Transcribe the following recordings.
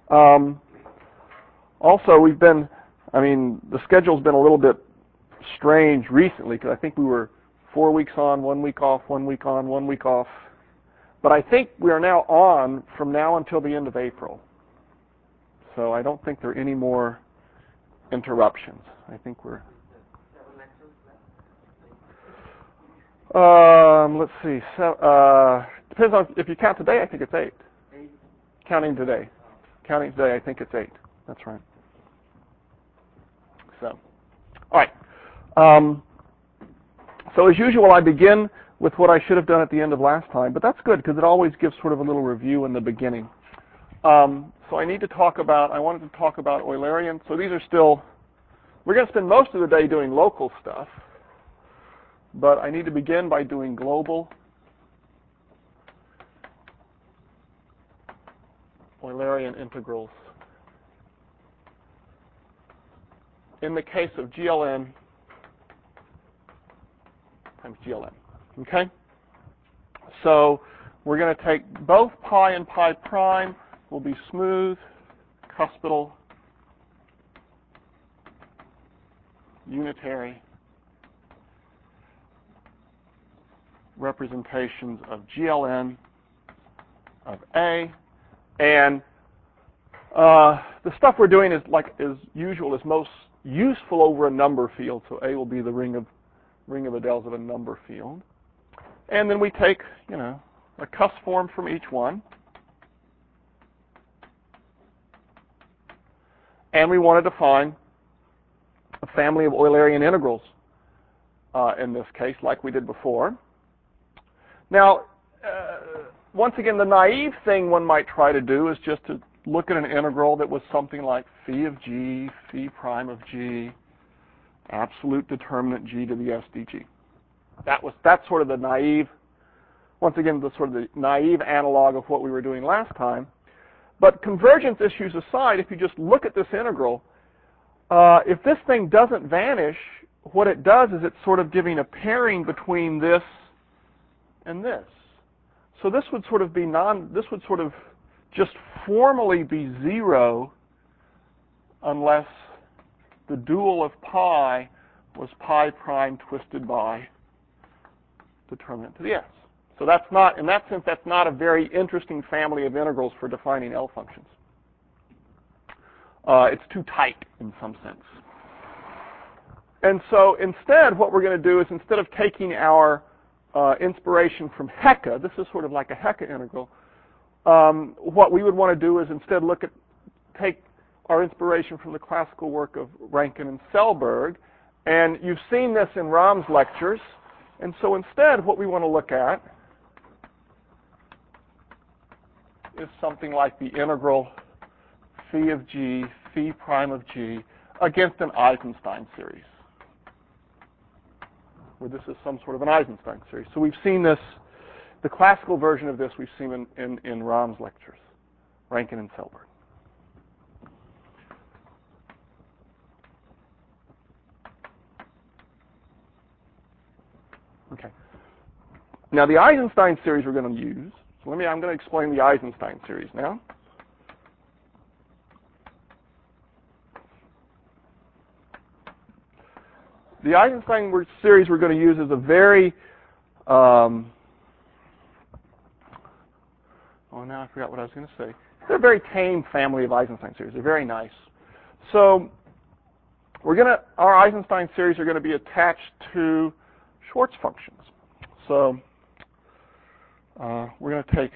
Also, the schedule's been a little bit strange recently because I think we were 4 weeks on, 1 week off, 1 week on, 1 week off. But I think we are now on from now until the end of April. So I don't think there are any more interruptions. I think we're... let's see. So, depends on if you count today. I think it's 8. 8. Counting today, I think it's 8. That's right. So, all right. So as usual, I begin with what I should have done at the end of last time, but that's good because it always gives sort of a little review in the beginning. So I wanted to talk about Eulerian. So these are still, we're going to spend most of the day doing local stuff, but I need to begin by doing global Eulerian integrals. In the case of GLN times GLN. Okay? So we're going to take both pi and pi prime will be smooth, cuspidal, unitary representations of GLN of A. And the stuff we're doing is usual, is most useful over a number field. So A will be the ring of Adels of a number field. And then we take, a cusp form from each one. And we want to define a family of Eulerian integrals in this case, like we did before. Now, once again, the naive thing one might try to do is just to look at an integral that was something like phi of g, phi prime of g, absolute determinant g to the s dg. That's sort of the naive, once again, the sort of the naive analog of what we were doing last time. But convergence issues aside, if you just look at this integral, if this thing doesn't vanish, what it does is it's sort of giving a pairing between this and this. So this would sort of be this would sort of just formally be 0 unless the dual of pi was pi prime twisted by determinant to the s. So that's not, in that sense, that's not a very interesting family of integrals for defining L functions. It's too tight in some sense. And so instead, what we're going to do is instead of taking our inspiration from Hecke, this is sort of like a Hecke integral, what we would want to do is instead take our inspiration from the classical work of Rankine and Selberg. And you've seen this in Rahm's lectures. And so instead, what we want to look at is something like the integral phi of g, phi prime of g, against an Eisenstein series, where this is some sort of an Eisenstein series. So we've seen this, the classical version of this we've seen in Rahm's lectures, Rankine and Selberg. Okay. Now the Eisenstein series we're going to use, so I'm going to explain the Eisenstein series now. The Eisenstein series we're going to use is a very, now I forgot what I was going to say. They're a very tame family of Eisenstein series. They're very nice. So our Eisenstein series are going to be attached to Schwartz functions. So we're going to take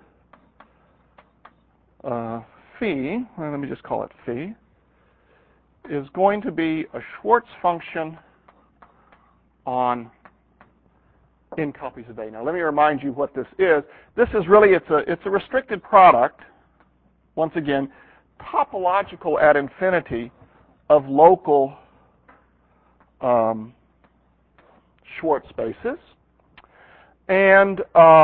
phi, let me just call it phi, is going to be a Schwartz function on n copies of A. Now let me remind you what this is. This is really, it's a restricted product, once again, topological at infinity of local Schwartz spaces. And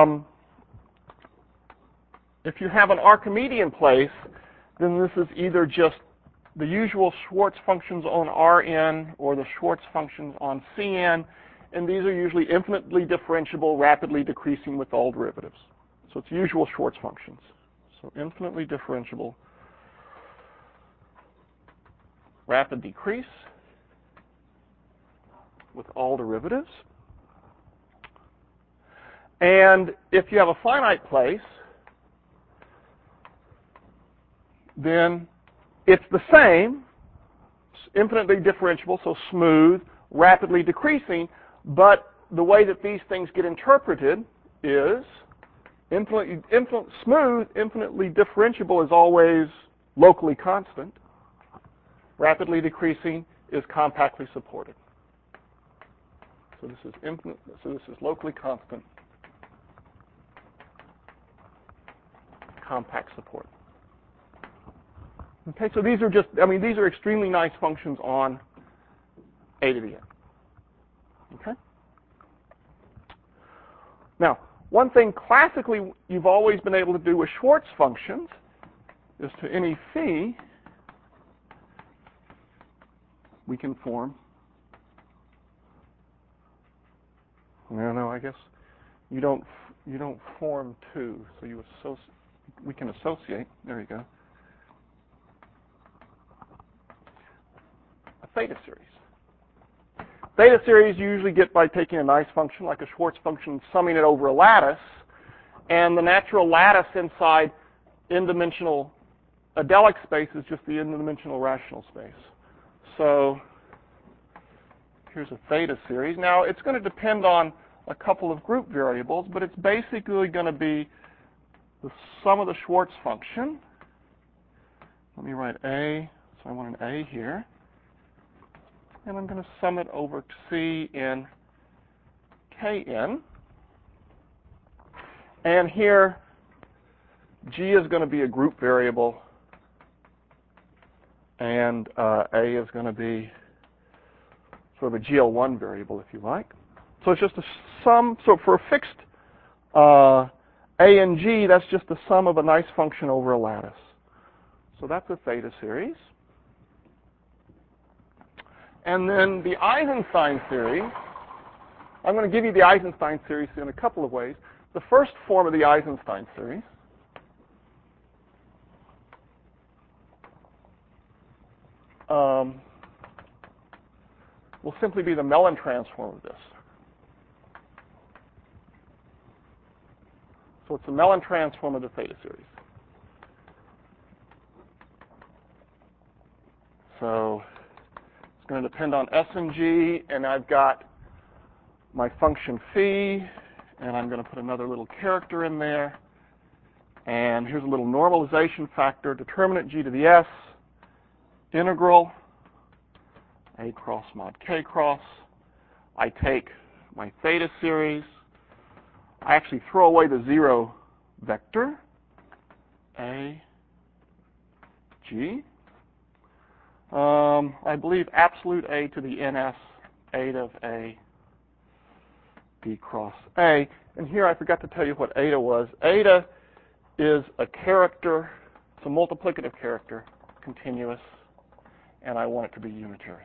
if you have an Archimedean place, then this is either just the usual Schwartz functions on Rn or the Schwartz functions on Cn, and these are usually infinitely differentiable, rapidly decreasing with all derivatives. So it's usual Schwartz functions. So infinitely differentiable rapid decrease with all derivatives. And if you have a finite place, then it's the same, infinitely differentiable, so smooth, rapidly decreasing, but the way that these things get interpreted is smooth, infinitely differentiable is always locally constant. Rapidly decreasing is compactly supported. So this is locally constant, compact support. Okay, so these are these are extremely nice functions on a to the n. Okay? Now, one thing classically you've always been able to do with Schwartz functions is to any phi, we can form. No, I guess you don't form two, so we can associate. There you go. A theta series. Theta series you usually get by taking a nice function like a Schwartz function, summing it over a lattice, and the natural lattice inside n-dimensional adelic space is just the n-dimensional rational space. So here's a theta series. Now it's going to depend on a couple of group variables, but it's basically going to be the sum of the Schwartz function. Let me write A, so I want an A here. And I'm going to sum it over to C in Kn. And here, G is going to be a group variable, and A is going to be sort of a GL1 variable, if you like. So it's just a sum. So for a fixed A and G, that's just the sum of a nice function over a lattice. So that's a theta series. And then the Eisenstein series, I'm going to give you the Eisenstein series in a couple of ways. The first form of the Eisenstein series will simply be the Mellin transform of this. So it's the Mellin transform of the theta series. So it's going to depend on S and G, and I've got my function phi, and I'm going to put another little character in there. And here's a little normalization factor, determinant G to the S, integral A cross mod K cross. I take my theta series. I actually throw away the zero vector, A, G. I believe absolute A to the NS, eta of A, B cross A. And here I forgot to tell you what eta was. Eta is a character, it's a multiplicative character, continuous, and I want it to be unitary.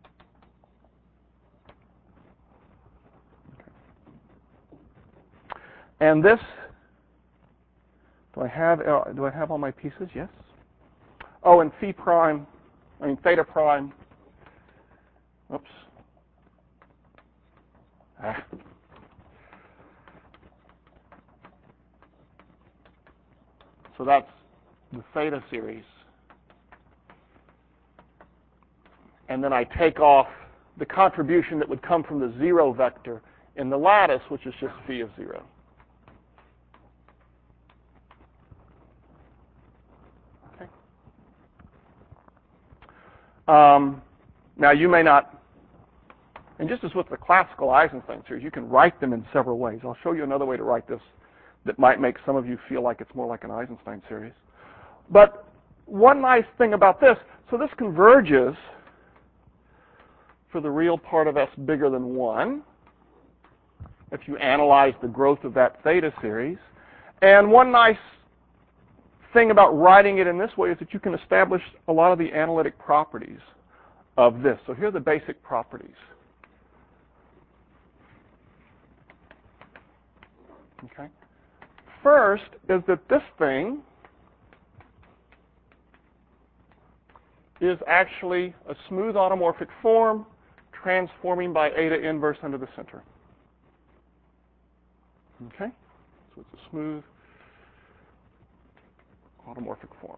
And this, do I have all my pieces? Yes. Oh, and theta prime. Oops. So that's the theta series. And then I take off the contribution that would come from the zero vector in the lattice, which is just phi of 0. Okay. Now you may not, and just as with the classical Eisenstein series, you can write them in several ways. I'll show you another way to write this that might make some of you feel like it's more like an Eisenstein series. But one nice thing about this, so this converges for the real part of S bigger than 1 if you analyze the growth of that theta series. And one nice thing about writing it in this way is that you can establish a lot of the analytic properties of this. So here are the basic properties. Okay. First is that this thing is actually a smooth automorphic form transforming by eta inverse under the center. Okay? So it's a smooth automorphic form.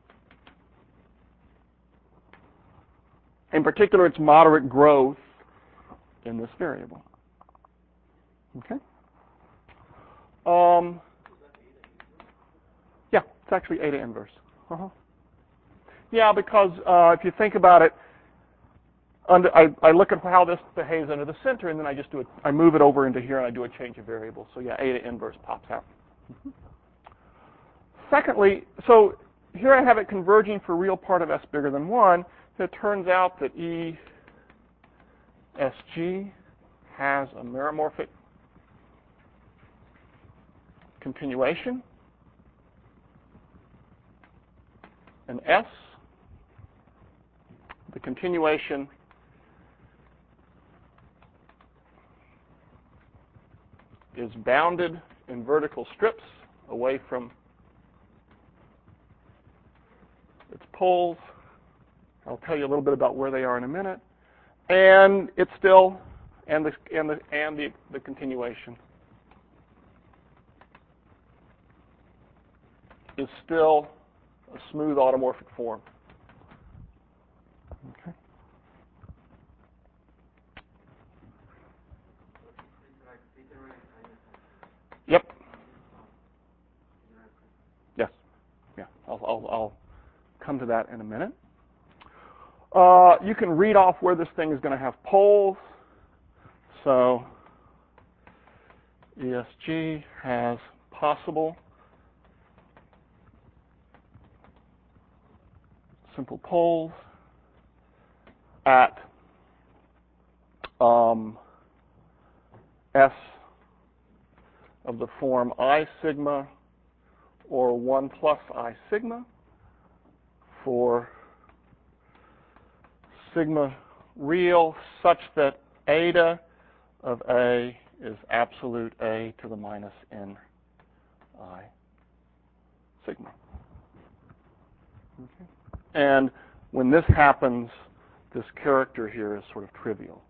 In particular, it's moderate growth in this variable. Okay? Yeah, it's actually eta inverse. Yeah, because if you think about it, I look at how this behaves under the center, and then I just do it. I move it over into here, and I do a change of variable. So yeah, eta inverse pops out. Secondly, so here I have it converging for real part of s bigger than 1. It turns out that ESG has a meromorphic continuation, and S, the continuation is bounded in vertical strips away from its poles. I'll tell you a little bit about where they are in a minute. And it's still, and the continuation is still a smooth automorphic form. Okay. Yep. Yes. Yeah. I'll come to that in a minute. You can read off where this thing is going to have poles. So ESG has possible simple poles at S of the form I sigma or 1 plus I sigma for sigma real such that eta of A is absolute A to the minus n I sigma. Okay. And when this happens, this character here is sort of trivial.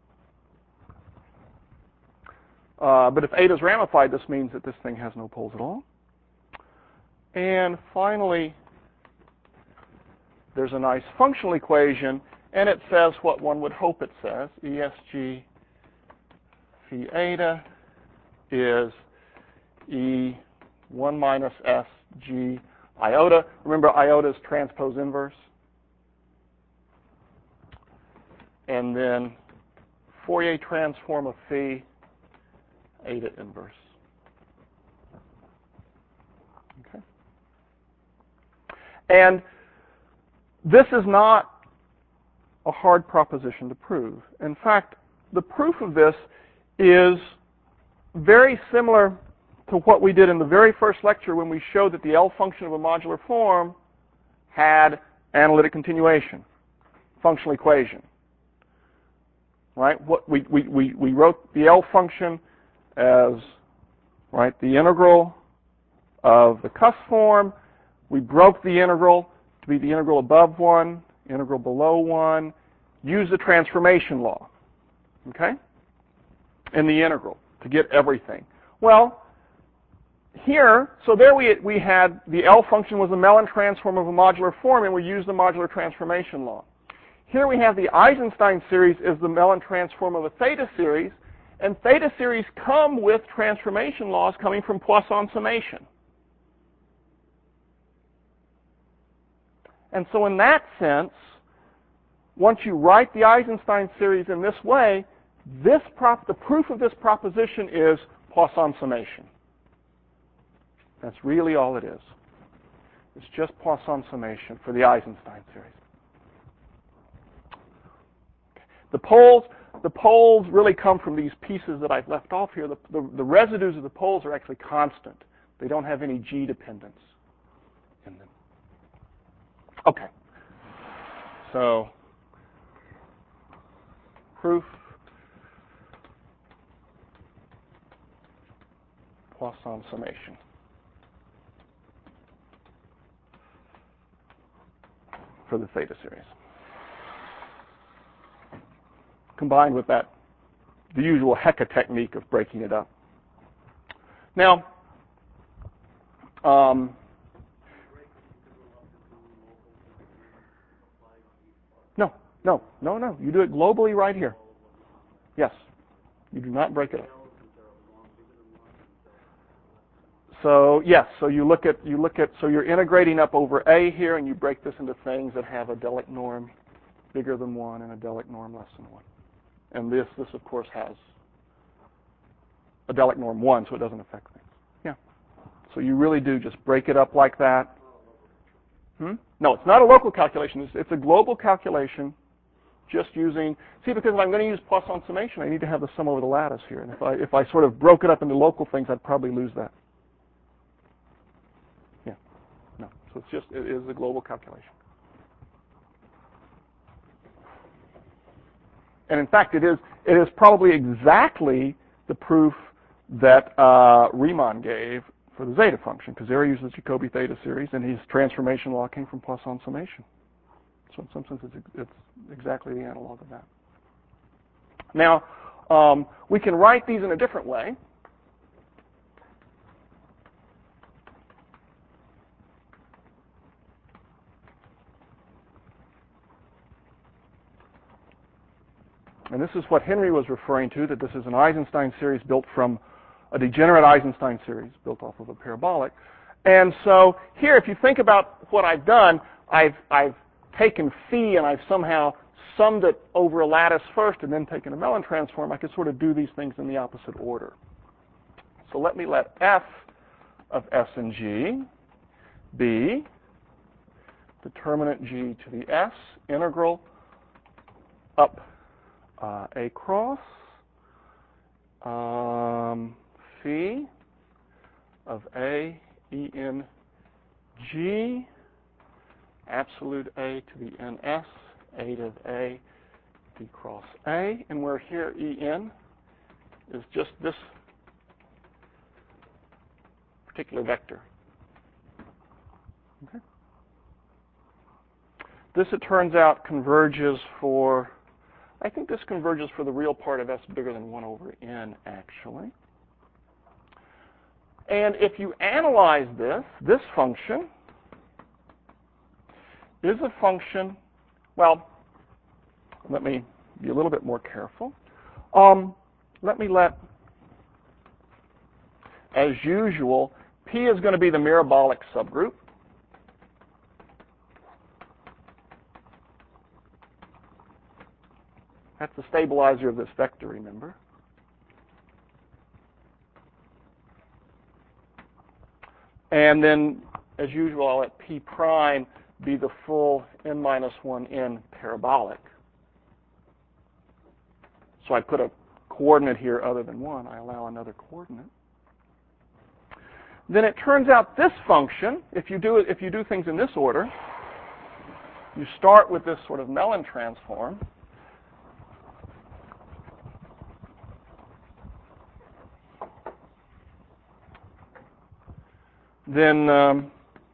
But if eta is ramified, this means that this thing has no poles at all. And finally, there's a nice functional equation, and it says what one would hope it says. ESG phi eta is E1 minus SG iota. Remember, iota is transpose inverse. And then Fourier transform of phi eta inverse. Okay. And this is not a hard proposition to prove. In fact, the proof of this is very similar to what we did in the very first lecture when we showed that the L function of a modular form had analytic continuation, functional equation. Right? What we wrote the L function as the integral of the Cuss form. We broke the integral to be the integral above 1, integral below 1, use the transformation law, okay, in the integral to get everything. Well, here, so there we had the L function was the Mellin transform of a modular form, and we used the modular transformation law. Here we have the Eisenstein series is the Mellin transform of a theta series, and theta series come with transformation laws coming from Poisson summation. And so in that sense, once you write the Eisenstein series in this way, the proof of this proposition is Poisson summation. That's really all it is. It's just Poisson summation for the Eisenstein series. The poles really come from these pieces that I've left off here. The residues of the poles are actually constant. They don't have any G dependence in them. Okay. So, proof Poisson summation. for the theta series, combined with the usual Hecke technique of breaking it up. Now, no. You do it globally right here. Yes. You do not break it up. So yes, so so you're integrating up over A here, and you break this into things that have a delic norm bigger than 1 and a delic norm less than 1. And this of course has a delic norm 1, so it doesn't affect things. Yeah. So you really do just break it up like that. No, it's not a local calculation. It's a global calculation. Just using, because if I'm going to use Poisson summation, I need to have the sum over the lattice here. And if I sort of broke it up into local things, I'd probably lose that. Yeah, no. So it is a global calculation. And in fact, it is probably exactly the proof that Riemann gave for the zeta function, because there he used the Jacobi theta series, and his transformation law came from Poisson summation. So in some sense, it's exactly the analog of that. Now, we can write these in a different way. And this is what Henry was referring to, that this is an Eisenstein series built from a degenerate Eisenstein series built off of a parabolic. And so here, if you think about what I've done, I've taken phi and I've somehow summed it over a lattice first and then taken a Mellin transform. I could sort of do these things in the opposite order. So let me let f of S and G be determinant G to the S integral up A cross phi of A En G absolute A to the NS, A to A, D cross A, and where here En is just this particular vector. Okay. This, it turns out, converges for, I think this converges for the real part of S bigger than 1 over N, actually. And if you analyze this function is a function, well, let me be a little bit more careful. Let me as usual, P is going to be the mirabolic subgroup. That's the stabilizer of this vector, remember. And then, as usual, I'll let P prime be the full n-1n parabolic. So I put a coordinate here other than 1. I allow another coordinate. Then it turns out this function, if you do things in this order, you start with this sort of Mellin transform. Then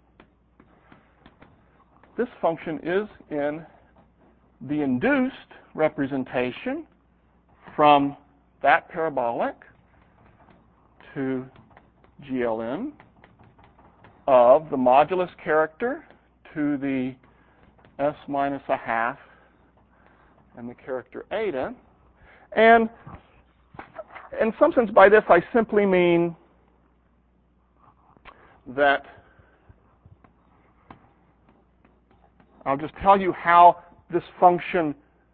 this function is in the induced representation from that parabolic to GLN of the modulus character to the S minus a half and the character eta. And in some sense by this I simply mean that I'll just tell you how this function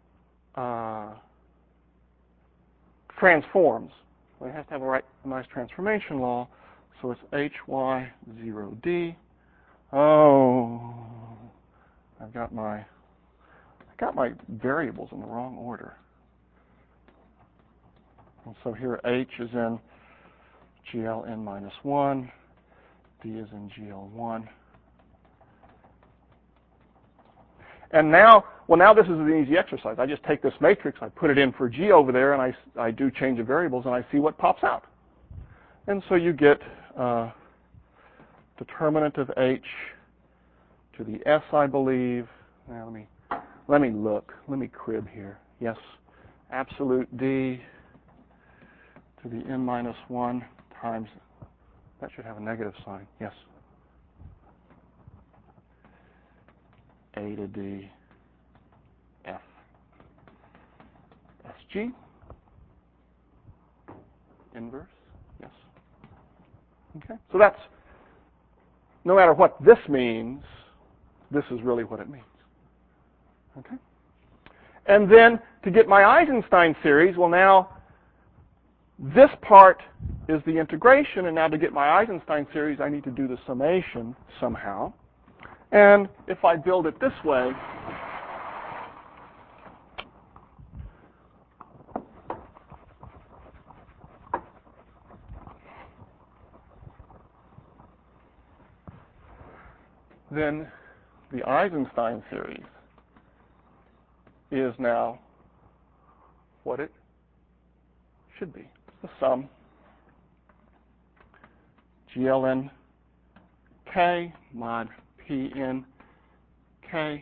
transforms. Well, it has to have a nice transformation law. So it's HY0D. Oh, I got my variables in the wrong order. And so here H is in GLN minus 1. D is in GL1. And now this is an easy exercise. I just take this matrix, I put it in for G over there, and I do change of variables, and I see what pops out. And so you get determinant of H to the S, I believe, Now let me look. Let me crib here. Yes, absolute D to the n minus 1 times, that should have a negative sign. Yes. A to D F SG. Inverse. Yes. Okay. So that's, no matter what this means, this is really what it means. Okay. And then to get my Eisenstein series, well now, this part is the integration, and now to get my Eisenstein series, I need to do the summation somehow. And if I build it this way, then the Eisenstein series is now what it should be. The sum GLN K mod PN K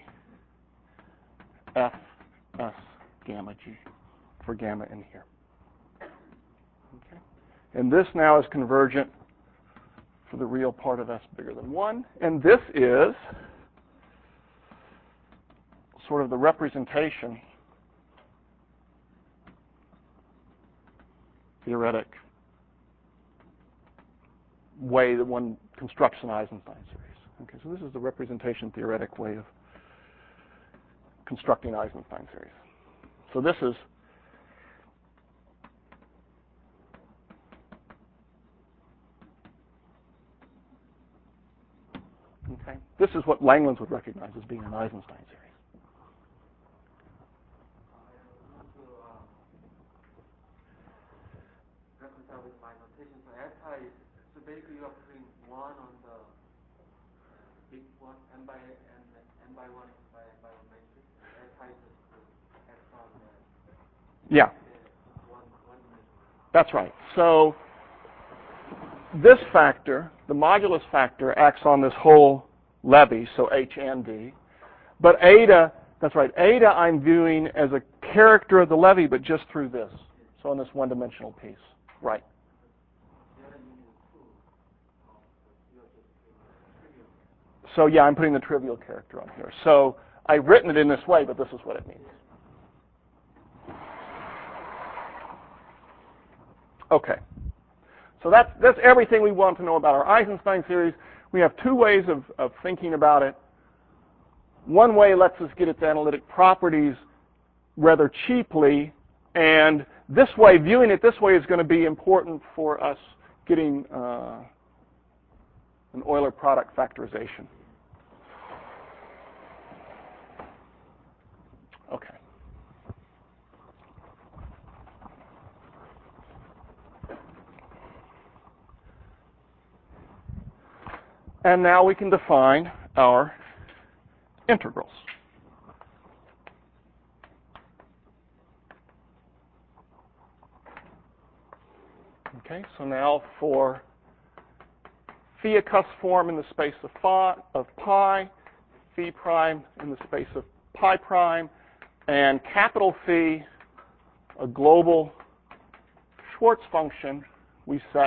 F S gamma G for gamma in here. Okay. And this now is convergent for the real part of S bigger than 1. And this is sort of the representation, theoretic way that one constructs an Eisenstein series. Okay, so this is the representation theoretic way of constructing Eisenstein series. So this is okay. This is what Langlands would recognize as being an Eisenstein series. Reconcile with my notation. So eta is, so basically you are putting 1 on the big one, n by 1 by 1 matrix. Eta is just x on the Yeah. one dimension. That's right. So this factor, the modulus factor, acts on this whole levy, so H and D. But eta, that's right, eta I'm viewing as a character of the levy, but just through this. So on this one-dimensional piece. Right. So yeah, I'm putting the trivial character on here. So I've written it in this way, but this is what it means. Okay. So that's everything we want to know about our Eisenstein series. We have two ways of thinking about it. One way lets us get its analytic properties rather cheaply, and this way, viewing it this way, is going to be important for us getting an Euler product factorization. Okay. And now we can define our integrals. Okay, so now for phi cusp form in the space of pi, phi prime in the space of pi prime, and capital Phi, a global Schwartz function, we set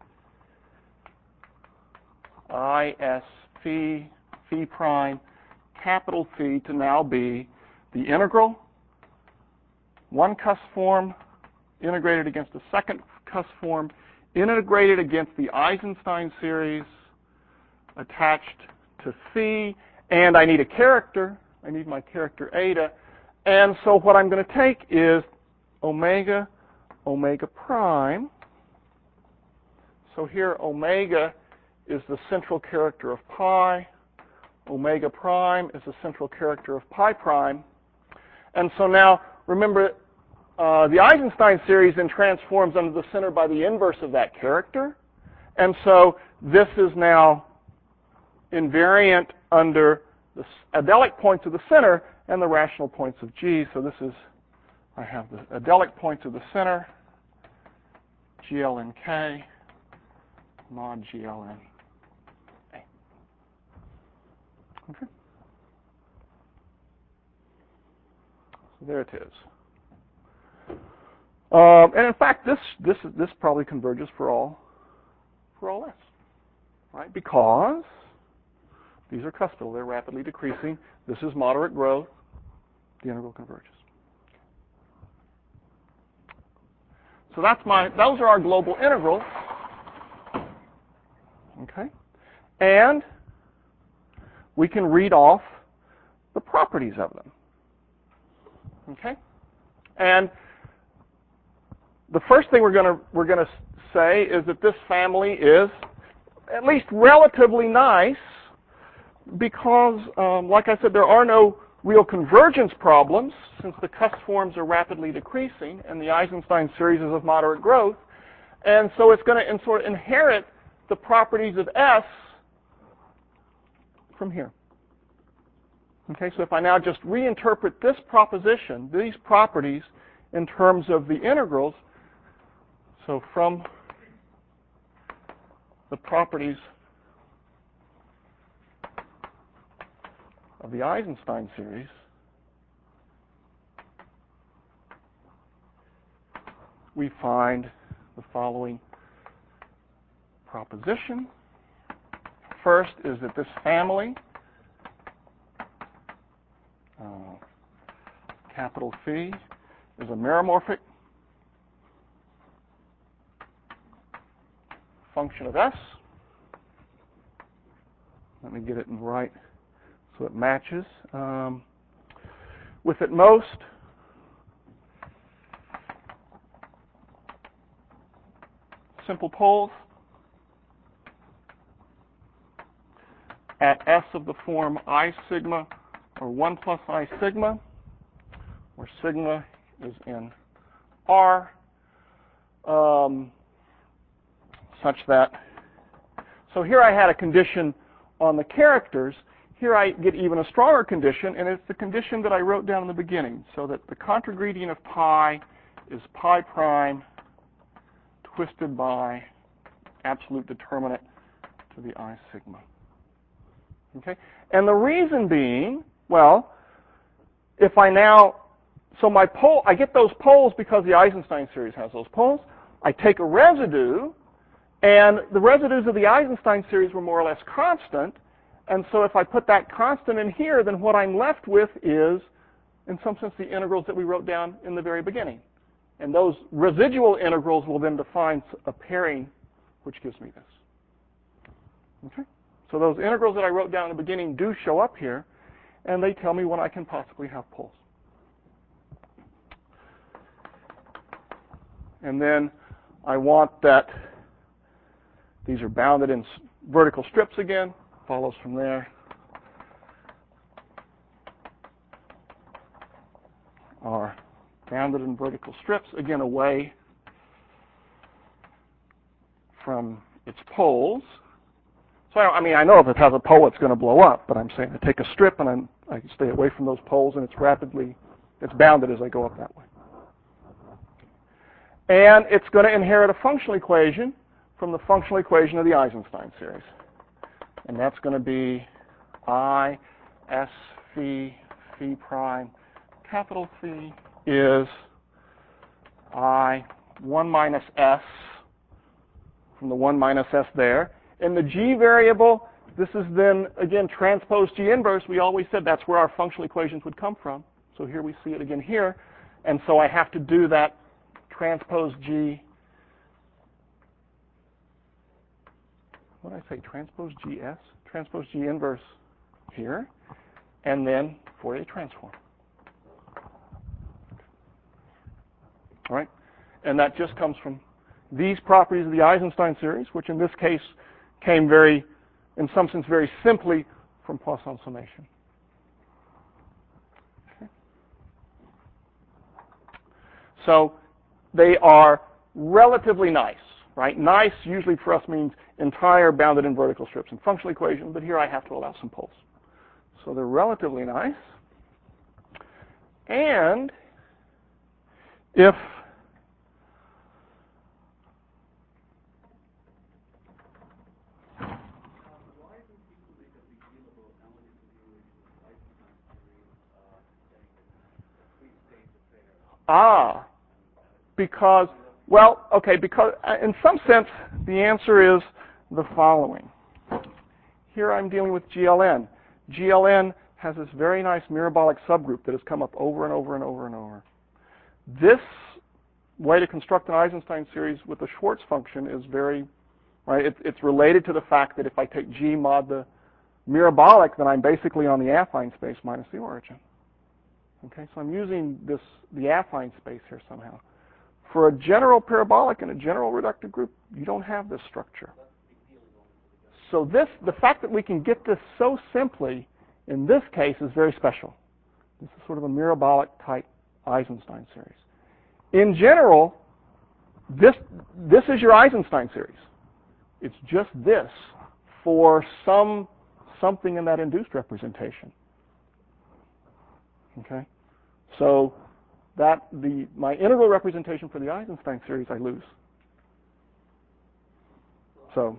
IS phi, phi prime, capital Phi to now be the integral, one cusp form integrated against a second cusp form, integrated against the Eisenstein series attached to Phi, and I need a character. I need my character eta. And so what I'm going to take is omega, omega prime. So here omega is the central character of pi. Omega prime is the central character of pi prime. And so now, remember, the Eisenstein series then transforms under the center by the inverse of that character. And so this is now invariant under the adelic points of the center and the rational points of G. So this is, I have the adelic points of the center, GLN K, mod GLN A. Okay. So there it is. And in fact, this probably converges for all S, right? Because these are cuspidal; they're rapidly decreasing. This is moderate growth. The integral converges. So those are our global integrals. Okay, and we can read off the properties of them. Okay, and the first thing we're going to say is that this family is at least relatively nice because, like I said, there are no real convergence problems since the cusp forms are rapidly decreasing and the Eisenstein series is of moderate growth, and so it's going to sort of inherit the properties of S from here. Okay, so if I now just reinterpret this proposition, these properties, in terms of the integrals, so from the properties of the Eisenstein series, we find the following proposition. First is that this family, capital Phi, is a meromorphic function of S. Let me get it in right so it matches. With at most simple poles at S of the form I sigma or 1 plus I sigma, where sigma is in R, such that, so here I had a condition on the characters. Here I get even a stronger condition, and it's the condition that I wrote down in the beginning, so that the contragradient of pi is pi prime twisted by absolute determinant to the I sigma. Okay? And the reason being, well, if I now, so my pole, I get those poles because the Eisenstein series has those poles. I take a residue, and the residues of the Eisenstein series were more or less constant, and so if I put that constant in here, then what I'm left with is, in some sense, the integrals that we wrote down in the very beginning. And those residual integrals will then define a pairing, which gives me this. Okay? So those integrals that I wrote down in the beginning do show up here, and they tell me when I can possibly have poles. And then I want that these are bounded in vertical strips again. Follows from there. Are bounded in vertical strips, again away from its poles. So I know if it has a pole, it's going to blow up, but I'm saying I take a strip and I stay away from those poles, and it's bounded as I go up that way. And it's going to inherit a functional equation from the functional equation of the Eisenstein series. And that's going to be I S phi phi prime capital Phi is I 1 minus S from the 1 minus S there. And the G variable, this is then, again, transpose G inverse. We always said that's where our functional equations would come from. So here we see it again here. And so I have to do that transpose G. What did I say? Transpose GS? Transpose G inverse here. And then Fourier transform. All right? And that just comes from these properties of the Eisenstein series, which in this case came in some sense, very simply from Poisson summation. Okay. So they are relatively nice, right? Nice usually for us means entire bounded in vertical strips and functional equation, but here I have to allow some poles. So they're relatively nice. And if Because, well, okay, because in some sense, the answer is the following. Here I'm dealing with GLN. GLN has this very nice mirabolic subgroup that has come up over and over and over and over. This way to construct an Eisenstein series with the Schwartz function is very, right, it's related to the fact that if I take G mod the mirabolic, then I'm basically on the affine space minus the origin. Okay, so I'm using the affine space here somehow. For a general parabolic and a general reductive group, you don't have this structure. So the fact that we can get this so simply in this case is very special. This is sort of a mirabolic type Eisenstein series. In general, this is your Eisenstein series. It's just this for something in that induced representation. Okay? So my integral representation for the Eisenstein series I lose. So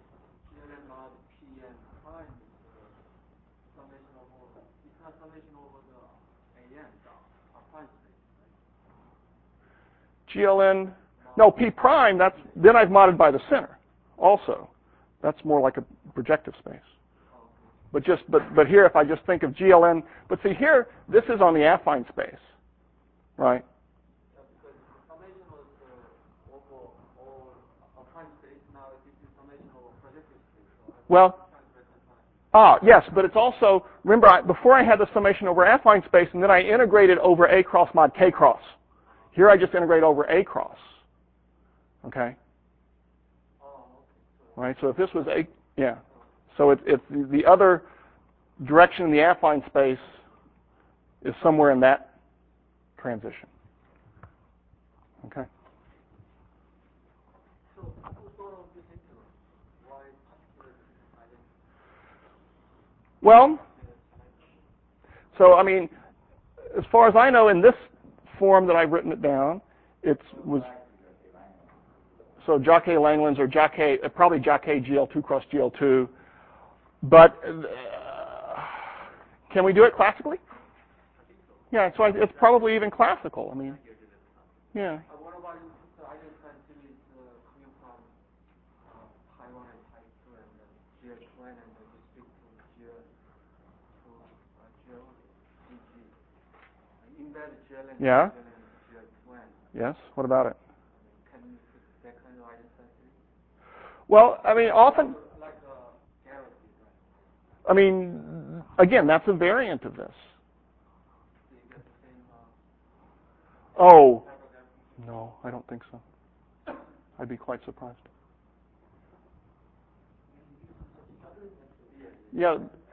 GLN, no, P prime, then I've modded by the center also. That's more like a projective space. But here, if I just think of GLN, but see here, this is on the affine space, right? Well, yes, but it's also, remember, before I had the summation over affine space, and then I integrated over A cross mod K cross. Here I just integrate over A cross. Okay? Right, so if this was A, yeah. So it's the other direction in the affine space is somewhere in that transition. Okay? Well, so I mean, as far as I know, in this form that I've written it down, it was so Jacquet-Langlands or probably Jacquet GL2 cross GL2. But can we do it classically? Yeah, so it's probably even classical. I mean, yeah. What about the Eisenstein series coming from pi 1 and pi 2 and GL2 and then you speak to GL, embed GL and Yeah. GL2. Yes. What about it? Can you put that kind of Eisenstein series? Well, I mean, often. Like Garrett, right? I mean, again, that's a variant of this. Do you get the same? Oh, no, I don't think so. I'd be quite surprised. Yeah.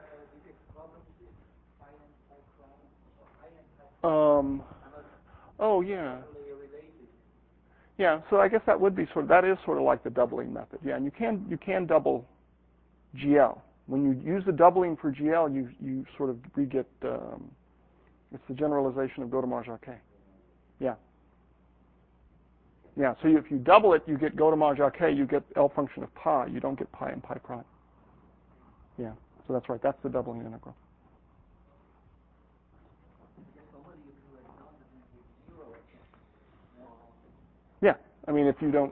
Oh, yeah. Yeah, so I guess that is sort of like the doubling method. Yeah, and you can double GL. When you use the doubling for GL, you sort of get it's the generalization of Godemar-Jacquet. Yeah. Yeah, so if you double it, you get Godemar-Jacquet, you get L function of pi. You don't get pi and pi prime. Yeah, so that's right. That's the doubling integral. Yeah, I mean, if you don't.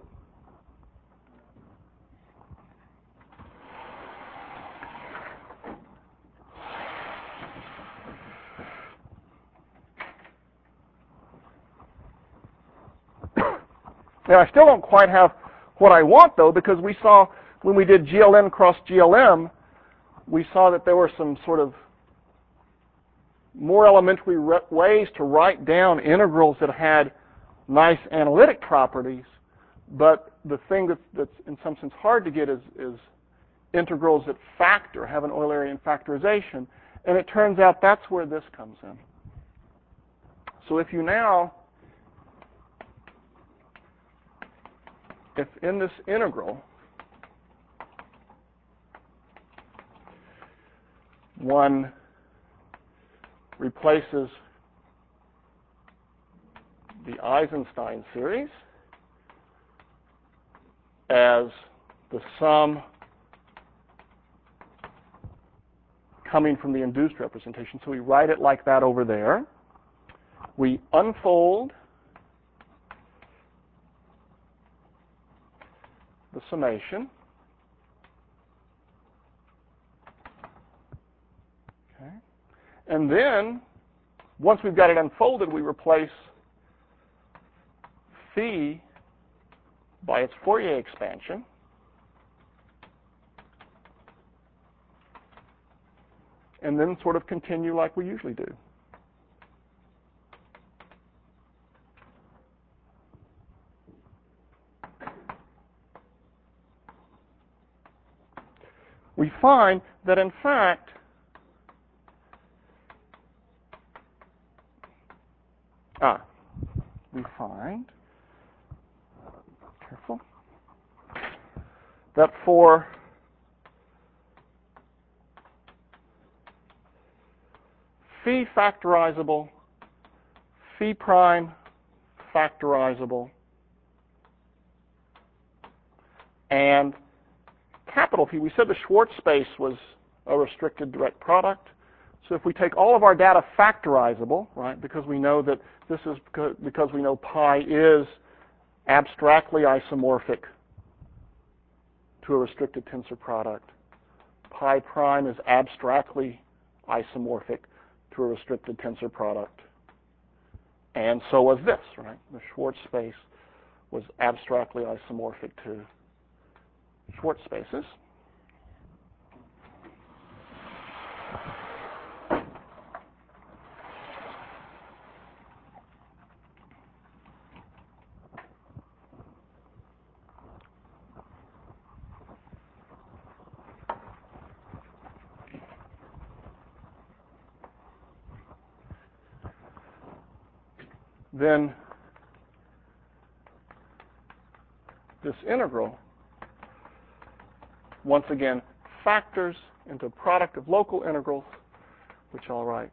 Now, I still don't quite have what I want, though, because we saw when we did GLN cross GLM, we saw that there were some sort of more elementary ways to write down integrals that had nice analytic properties, but the thing that's in some sense hard to get is integrals that factor, have an Eulerian factorization, and it turns out that's where this comes in. So if in this integral, one replaces the Eisenstein series as the sum coming from the induced representation. So we write it like that over there. We unfold the summation. Okay. And then, once we've got it unfolded, we replace phi by its Fourier expansion. And then sort of continue like we usually do. We find that, in fact, careful, that for phi factorizable, phi prime factorizable, and capital Phi, we said the Schwartz space was a restricted direct product. So if we take all of our data factorizable, right, because we know that this is because we know pi is abstractly isomorphic to a restricted tensor product. Pi prime is abstractly isomorphic to a restricted tensor product. And so was this, right? The Schwartz space was abstractly isomorphic to Schwartz spaces. Then this integral, once again, factors into a product of local integrals, which I'll write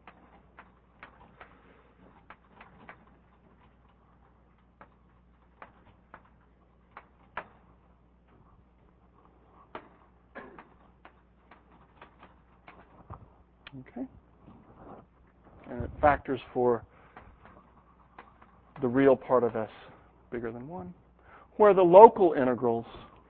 okay, and it factors for the real part of S bigger than 1, where the local integrals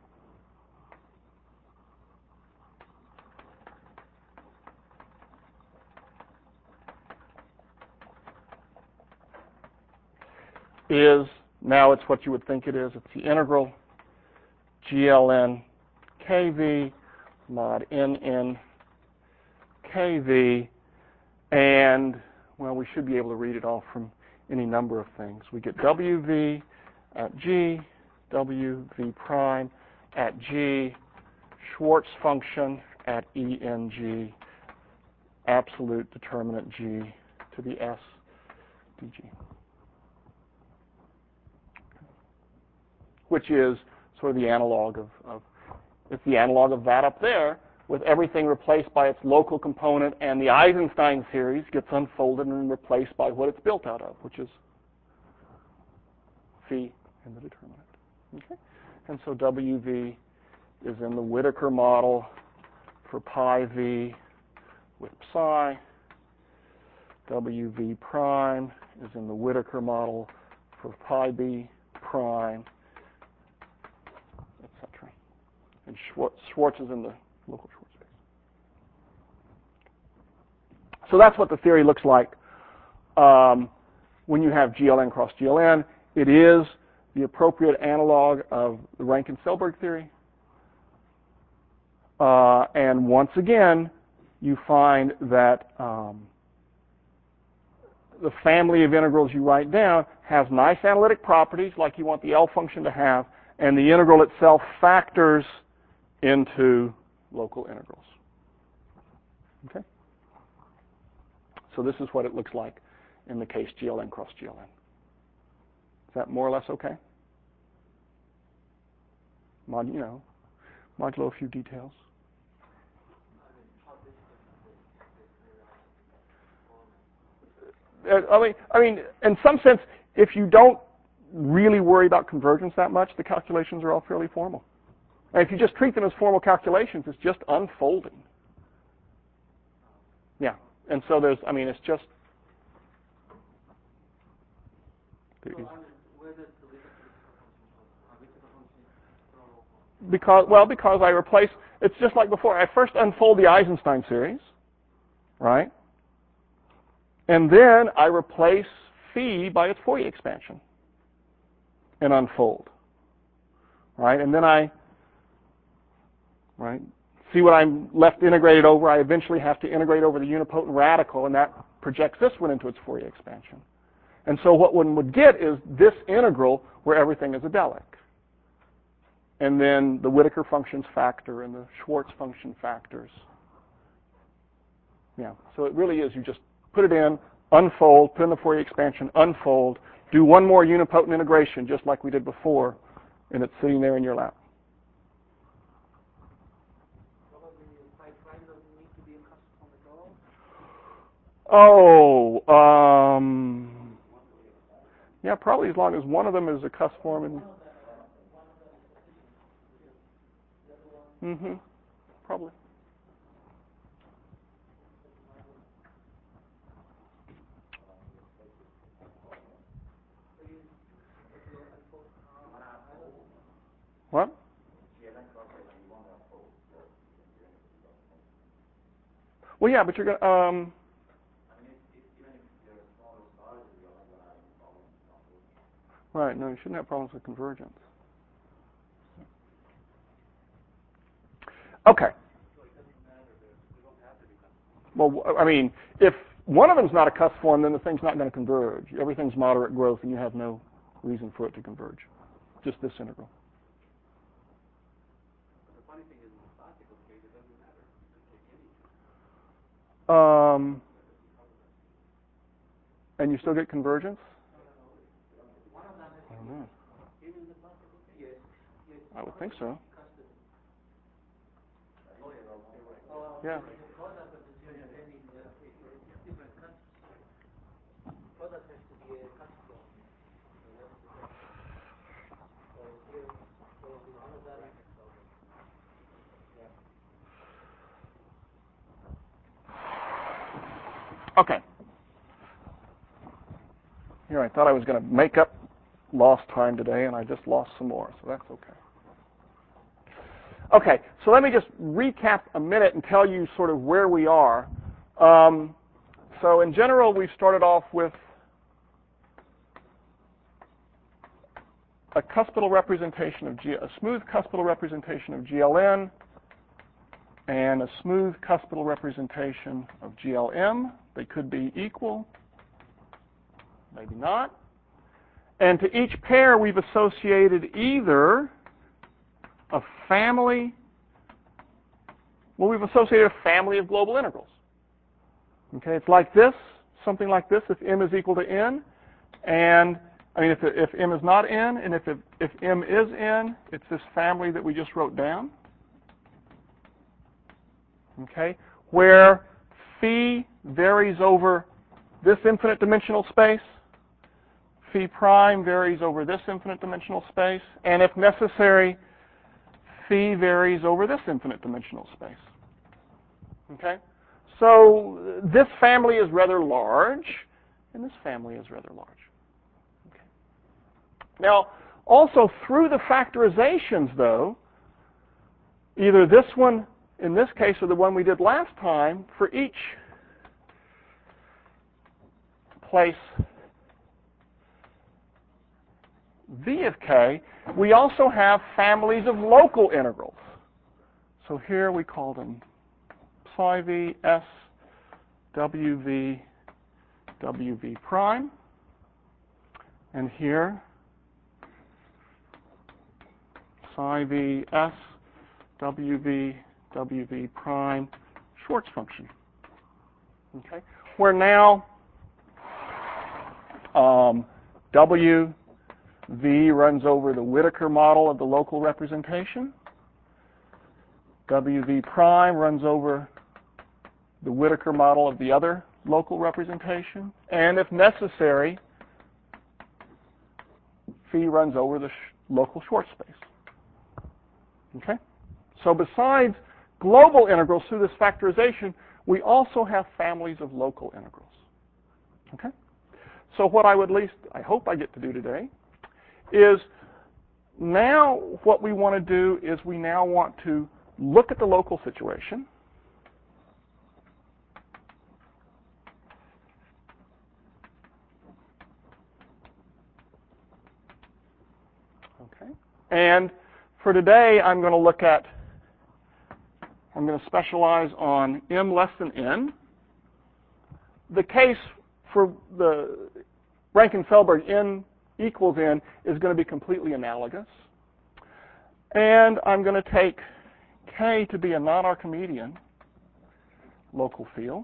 is, now it's what you would think it is. It's the integral GLN KV mod NN KV, and, well, we should be able to read it off from any number of things. We get WV at G, WV prime at G, Schwartz function at ENG, absolute determinant G to the S dG, which is sort of the analog of it's the analog of that up there, with everything replaced by its local component, and the Eisenstein series gets unfolded and replaced by what it's built out of, which is phi in the determinant. Okay? And so WV is in the Whittaker model for pi v with psi. WV prime is in the Whittaker model for pi b prime, etc. And Schwartz is in the local Schwartz space. So that's what the theory looks like when you have GLN cross GLN. It is the appropriate analog of the Rankin-Selberg theory. And once again, you find that the family of integrals you write down has nice analytic properties, like you want the L function to have, and the integral itself factors into local integrals. Okay? So this is what it looks like in the case GLN cross GLN. Is that more or less okay? Modulo a few details. I mean, in some sense, if you don't really worry about convergence that much, the calculations are all fairly formal. And if you just treat them as formal calculations, it's just unfolding. Yeah. And so there's, I mean, it's just. because I replace, it's just like before. I first unfold the Eisenstein series, right? And then I replace phi by its Fourier expansion and unfold, right? And then I, see what I'm left integrated over. I eventually have to integrate over the unipotent radical, and that projects this one into its Fourier expansion. And so what one would get is this integral where everything is adelic. And then the Whittaker functions factor and the Schwartz function factors. Yeah, so it really is, you just put it in, unfold, put in the Fourier expansion, unfold, do one more unipotent integration just like we did before, and it's sitting there in your lap. Yeah, probably as long as one of them is a cuss form. And probably. What? Well, yeah, but you're going to. Right, no, you shouldn't have problems with convergence. Okay. Well, I mean, if one of them's not a cuss form, then the thing's not going to converge. Everything's moderate growth, and you have no reason for it to converge. Just this integral. The funny thing is, in the classical case, it doesn't matter. You can take any. And you still get convergence? I don't know. I would think so. Yeah. Okay. Here, I thought I was going to make up lost time today, and I just lost some more, so that's okay. Okay, so let me just recap a minute and tell you sort of where we are. So in general, we've started off with a cuspidal representation of a smooth cuspidal representation of GLN and a smooth cuspidal representation of GLM. They could be equal, maybe not. And to each pair, we've associated either a family, we've associated a family of global integrals. Okay, it's like this, something like this, if m is equal to n, and I mean, if m is not n, and if m is n, it's this family that we just wrote down. Okay, where phi varies over this infinite dimensional space, phi prime varies over this infinite dimensional space, and if necessary, phi varies over this infinite dimensional space. Okay? So this family is rather large, and this family is rather large. Okay. Now, also through the factorizations, though, either this one in this case or the one we did last time, for each place v of k, we also have families of local integrals. So here we call them psi v, s, w v, w v prime. And here, psi v, s, w v, w v prime, Schwartz function. Okay, where now w v runs over the Whittaker model of the local representation. W v prime runs over the Whittaker model of the other local representation. And if necessary, phi runs over the local Schwartz space. Okay? So besides global integrals through this factorization, we also have families of local integrals. Okay? So what I would at least, I hope I get to do today, is now what we want to do is we now want to look at the local situation. Okay. And for today, I'm going to specialize on m less than n. The case for the Rankin-Selberg n equals n is going to be completely analogous. And I'm going to take K to be a non-Archimedean local field.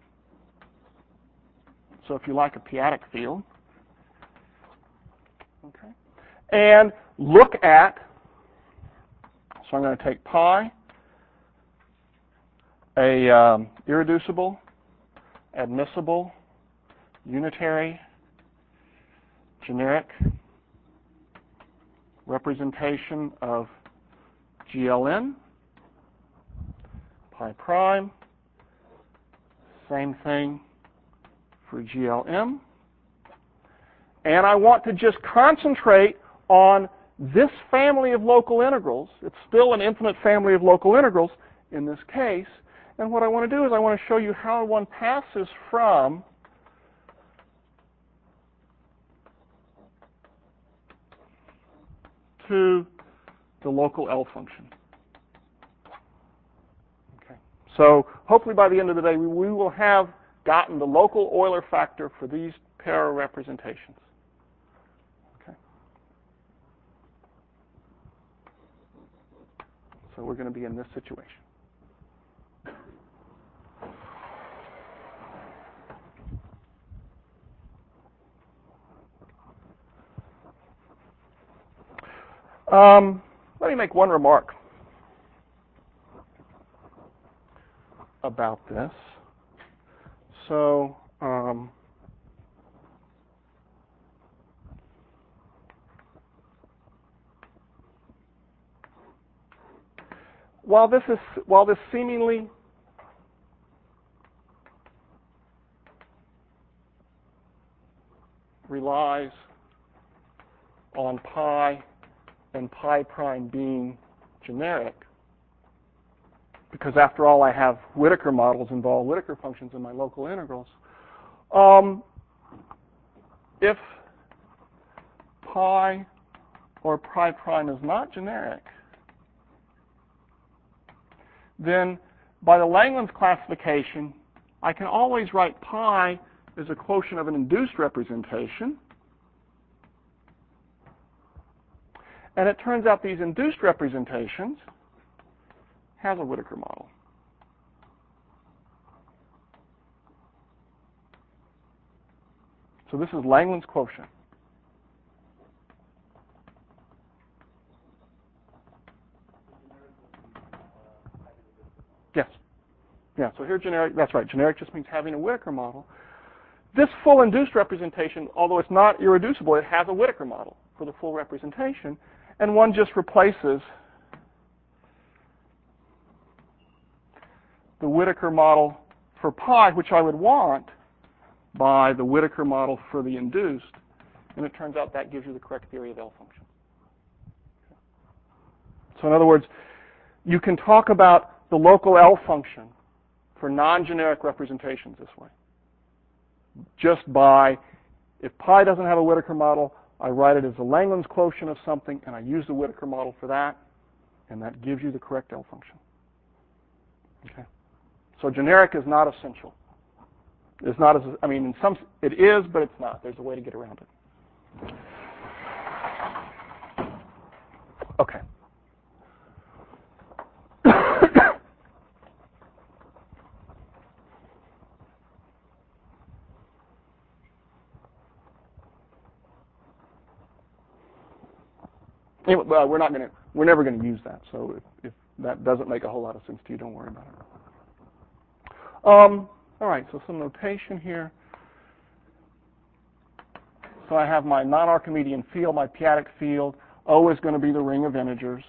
So if you like, a p-adic field. Okay. And look at, so I'm going to take pi, a irreducible, admissible, unitary, generic representation of GLN, pi prime, same thing for GLM. And I want to just concentrate on this family of local integrals. It's still an infinite family of local integrals in this case. And what I want to do is I want to show you how one passes from to the local L function. Okay. So hopefully by the end of the day, we will have gotten the local Euler factor for these pair of representations. Okay. So we're going to be in this situation. Let me make one remark about this. So, while this seemingly relies on pi and pi prime being generic, because after all I have Whittaker models involve Whittaker functions in my local integrals. If pi or pi prime is not generic, then by the Langlands classification, I can always write pi as a quotient of an induced representation. And it turns out these induced representations have a Whittaker model. So this is Langlands quotient. Yes. Yeah, so here generic, that's right. Generic just means having a Whittaker model. This full induced representation, although it's not irreducible, it has a Whittaker model for the full representation. And one just replaces the Whittaker model for pi, which I would want, by the Whittaker model for the induced. And it turns out that gives you the correct theory of L function. So in other words, you can talk about the local L function for non-generic representations this way. Just by, if pi doesn't have a Whittaker model, I write it as a Langlands quotient of something, and I use the Whittaker model for that, and that gives you the correct L function. Okay. So generic is not essential. It's not as, I mean, in some, it is, but it's not. There's a way to get around it. Okay. Anyway, well, we're never going to use that. So if that doesn't make a whole lot of sense to you, don't worry about it. All right, so some notation here. So I have my non-Archimedean field, my p-adic field. O is going to be the ring of integers.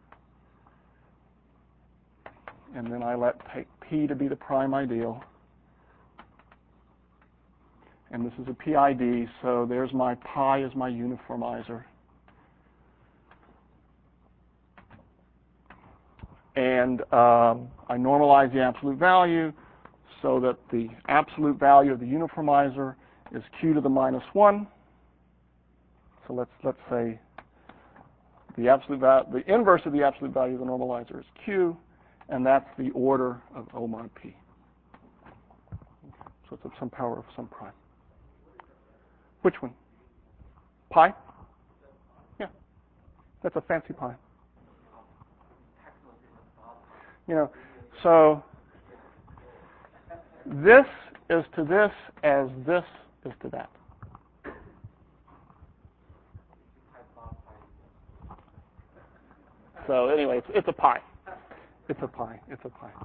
And then I take P to be the prime ideal. And this is a PID, so there's my pi as my uniformizer. And I normalize the absolute value so that the absolute value of the uniformizer is q to the minus 1. So let's say the inverse of the absolute value of the normalizer is q, and that's the order of O mod p. So it's of some power of some prime. Which one? Pi? Yeah, that's a fancy pi. So this is to this as this is to that. So anyway, it's a pi. It's a pi. It's a pi.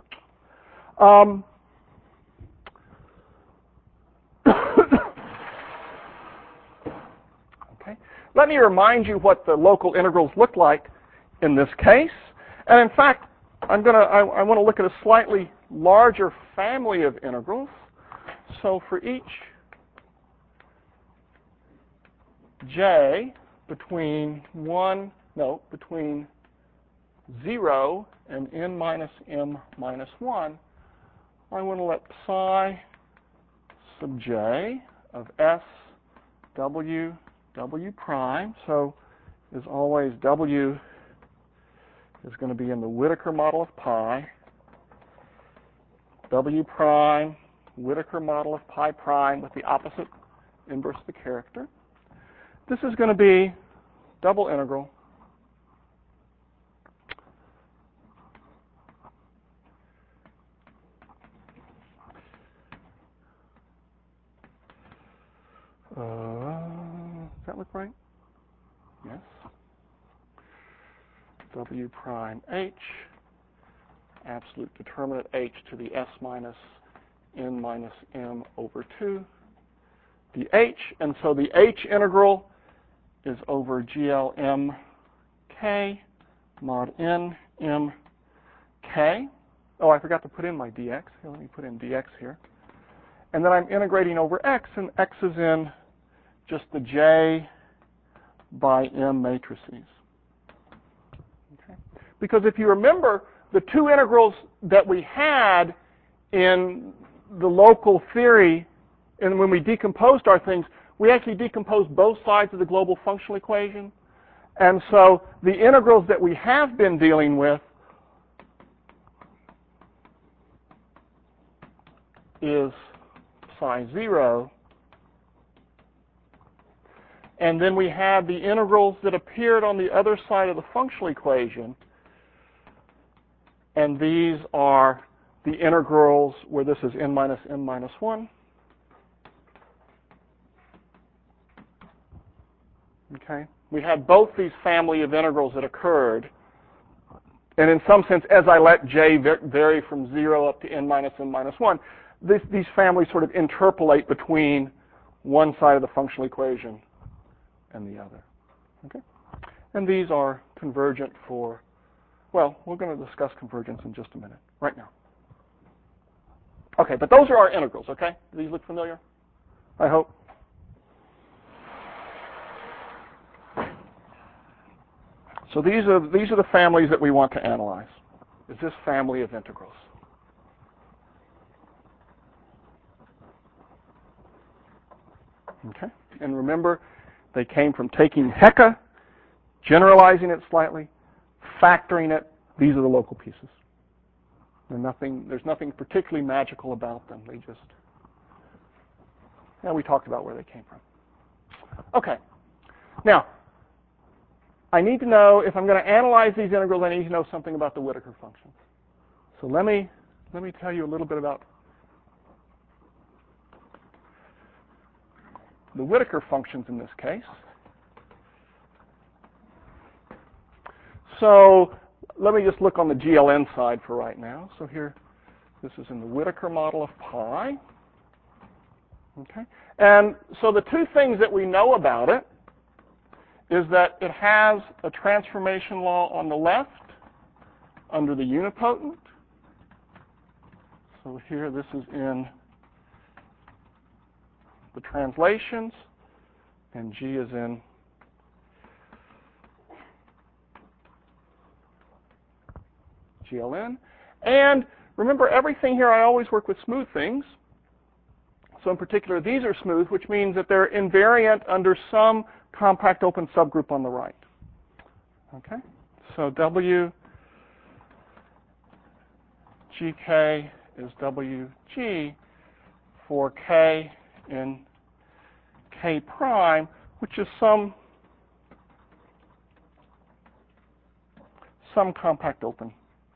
Okay. Let me remind you what the local integrals look like in this case. And in fact, I want to look at a slightly larger family of integrals. So for each j between 0 and n minus m minus 1, I want to let psi sub j of s w prime. So as always, w is going to be in the Whittaker model of pi. W prime, Whittaker model of pi prime with the opposite inverse of the character. This is going to be double integral does that look right? Yes. W prime h, absolute determinant h to the s minus n minus m over 2, the h, and so the h integral is over GLM k mod n m k. Oh, I forgot to put in my dx. Here, let me put in dx here. And then I'm integrating over x, and x is in just the j by m matrices. Okay. Because if you remember, the two integrals that we had in the local theory, and when we decomposed our things, we actually decomposed both sides of the global functional equation. And so the integrals that we have been dealing with is psi 0. And then we had the integrals that appeared on the other side of the functional equation. And these are the integrals where this is n minus m minus 1. Okay? We had both these family of integrals that occurred. And in some sense, as I let j vary from 0 up to n minus m minus 1, these families sort of interpolate between one side of the functional equation and the other. Okay? And these are convergent for, well, we're going to discuss convergence in just a minute, right now. Okay, but those are our integrals, okay? Do these look familiar? I hope. So these are the families that we want to analyze. Is this family of integrals? Okay, and remember, they came from taking Hecke, generalizing it slightly, factoring it. These are the local pieces. There's nothing particularly magical about them. They just, we talked about where they came from. Okay, now, I need to know, if I'm going to analyze these integrals, I need to know something about the Whittaker functions. So let me tell you a little bit about the Whittaker functions in this case. So let me just look on the GLN side for right now. So here, this is in the Whittaker model of pi. Okay, and so the two things that we know about it is that it has a transformation law on the left under the unipotent. So here, this is in the translations, and G is in GLN. And remember, everything here, I always work with smooth things. So in particular, these are smooth, which means that they're invariant under some compact open subgroup on the right. Okay? So WGK is WG for K in K prime, which is some compact open.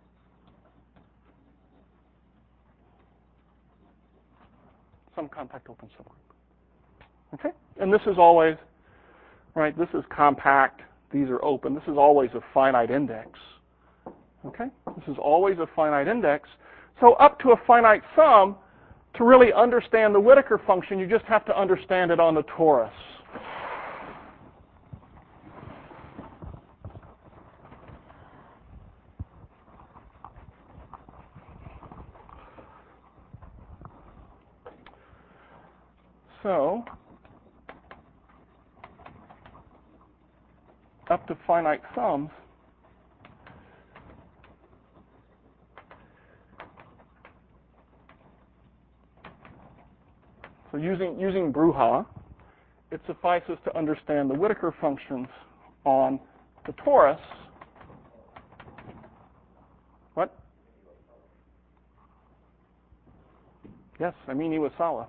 Some compact open subgroup. Okay? And this is always, right, this is compact, these are open. This is always a finite index. Okay? This is always a finite index. So up to a finite sum, to really understand the Whittaker function, you just have to understand it on the torus. So, up to finite sums, so using Bruja, it suffices to understand the Whittaker functions on the torus. What? Yes, I mean Iwasawa.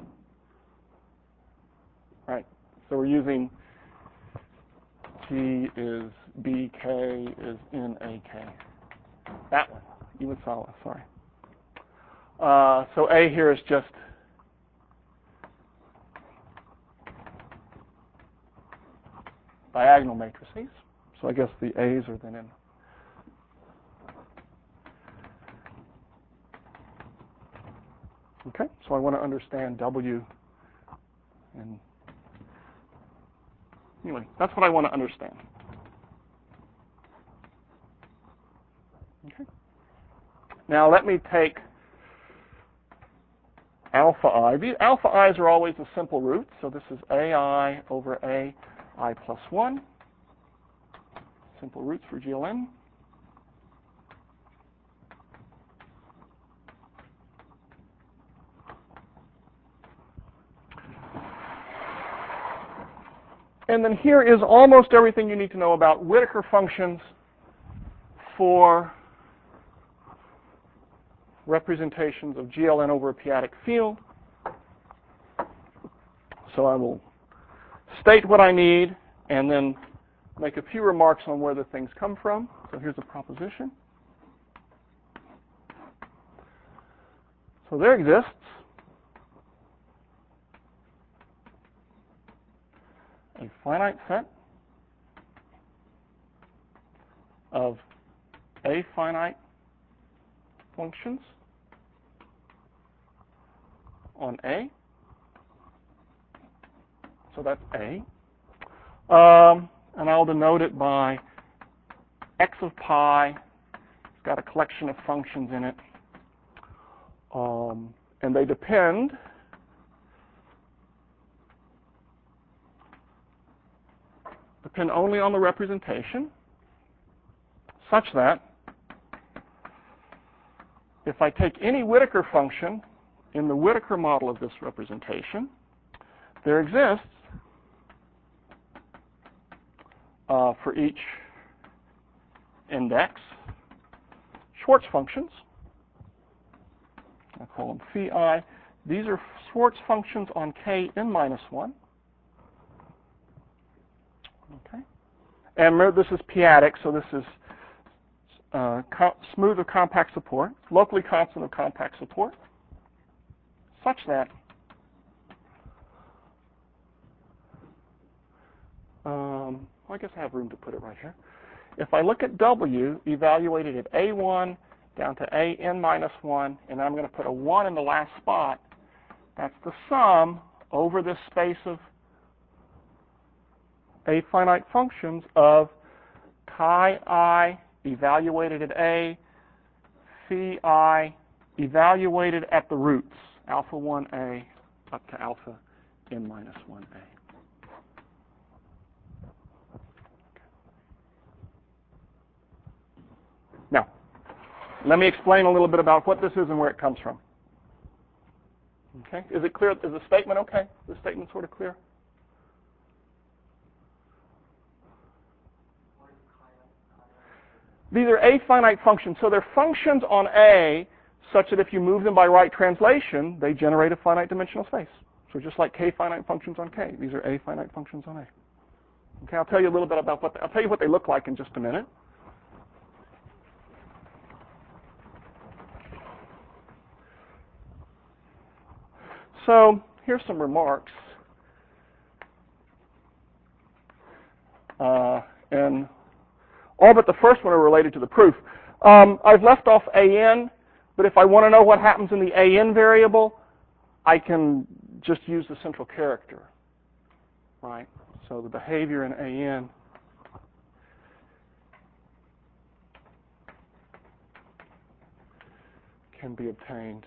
Right. So we're using G is BK is in AK. That one, Iwasawa, sorry. So A here is just diagonal matrices. So I guess the A's are then in. Okay, so I want to understand W. And anyway, that's what I want to understand. Okay. Now let me take alpha I. These alpha i's are always the simple roots, so this is AI over AI plus 1. Simple roots for GLN. And then here is almost everything you need to know about Whittaker functions for representations of GLN over a p-adic field. So I will state what I need and then make a few remarks on where the things come from. So here's a proposition. So there exists a finite set of afinite functions on A. So that's A. And I'll denote it by x of pi. It's got a collection of functions in it. And they depend only on the representation, such that if I take any Whittaker function in the Whittaker model of this representation, there exists for each index Schwartz functions. I call them phi I. These are Schwartz functions on k n minus 1. Okay. And remember, this is p-adic, so this is smooth of compact support, locally constant of compact support, such that I guess I have room to put it right here. If I look at W evaluated at A1 down to AN minus 1, and I'm going to put a 1 in the last spot, that's the sum over this space of afinite functions of chi I evaluated at A, phi I evaluated at the roots, alpha 1A up to alpha n minus 1A. Now, Let me explain a little bit about what this is and where it comes from. Okay, is it clear? Is the statement okay? Is the statement sort of clear? These are A-finite functions. So they're functions on A such that if you move them by right translation, they generate a finite dimensional space. So just like K-finite functions on K, these are A-finite functions on A. Okay, I'll tell you a little bit about I'll tell you what they look like in just a minute. So here's some remarks. And all but the first one are related to the proof. I've left off AN, but if I want to know what happens in the AN variable, I can just use the central character, right? So the behavior in AN can be obtained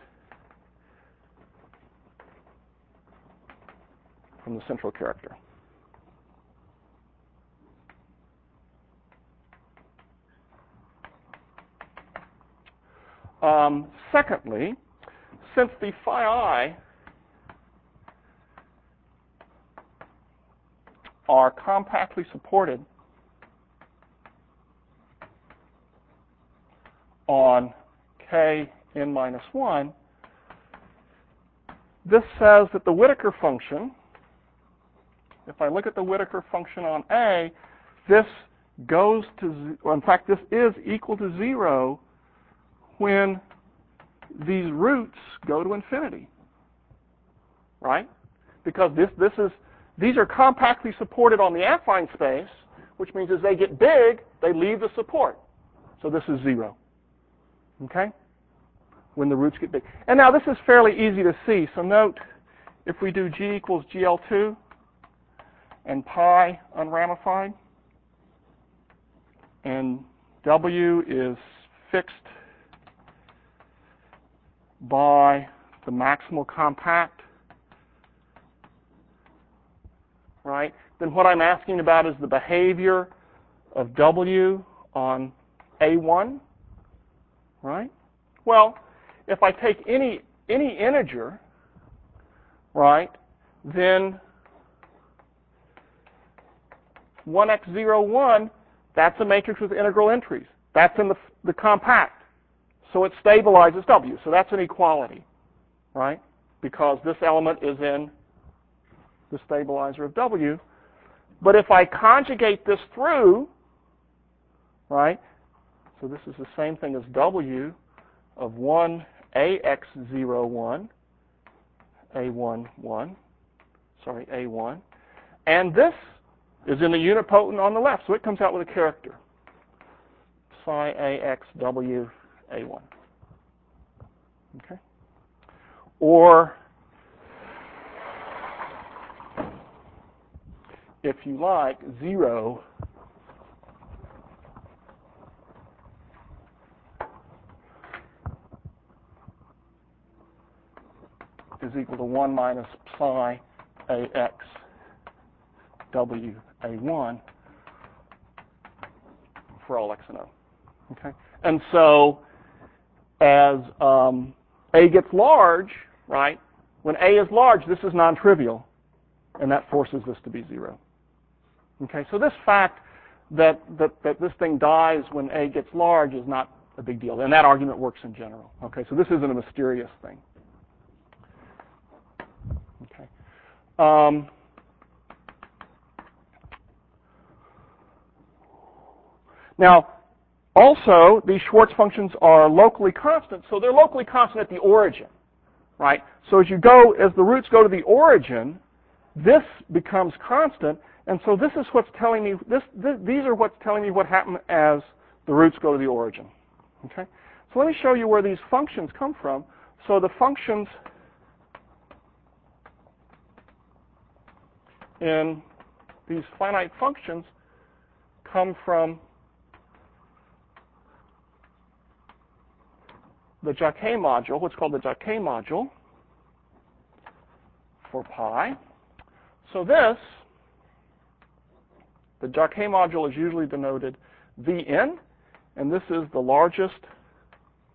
from the central character. Secondly, since the phi I are compactly supported on K n minus 1, this says that the Whittaker function, if I look at the Whittaker function on A, this goes to, in fact, this is equal to 0 when these roots go to infinity, right? Because these are compactly supported on the affine space, which means as they get big, they leave the support. So this is 0, okay? When the roots get big. And now this is fairly easy to see. So note, if we do G equals GL2 and pi unramified, and W is fixed by the maximal compact, right? Then what I'm asking about is the behavior of W on A1, right? Well, if I take any integer, right, then 1x01, that's a matrix with integral entries. That's in the compact. So it stabilizes W. So that's an equality, right? Because this element is in the stabilizer of W. But if I conjugate this through, right, so this is the same thing as W of 1AX01, A11, A1. And this is in the unipotent on the left, so it comes out with a character. Psi AXW A1. Okay? Or, if you like, 0 is equal to 1 minus psi AX W A1 for all x and O. Okay? And so as A gets large, right, when A is large, this is non-trivial, and that forces this to be 0. Okay? So this fact that this thing dies when A gets large is not a big deal, and that argument works in general. Okay? So this isn't a mysterious thing. Okay. Now, also, these Schwartz functions are locally constant, so they're locally constant at the origin, right? So as the roots go to the origin, this becomes constant, and so this is what's telling me, these are what's telling me what happened as the roots go to the origin, okay? So let me show you where these functions come from. So the functions in these finite functions come from the Jacquet module, what's called the Jacquet module for pi. So the Jacquet module is usually denoted Vn, and this is the largest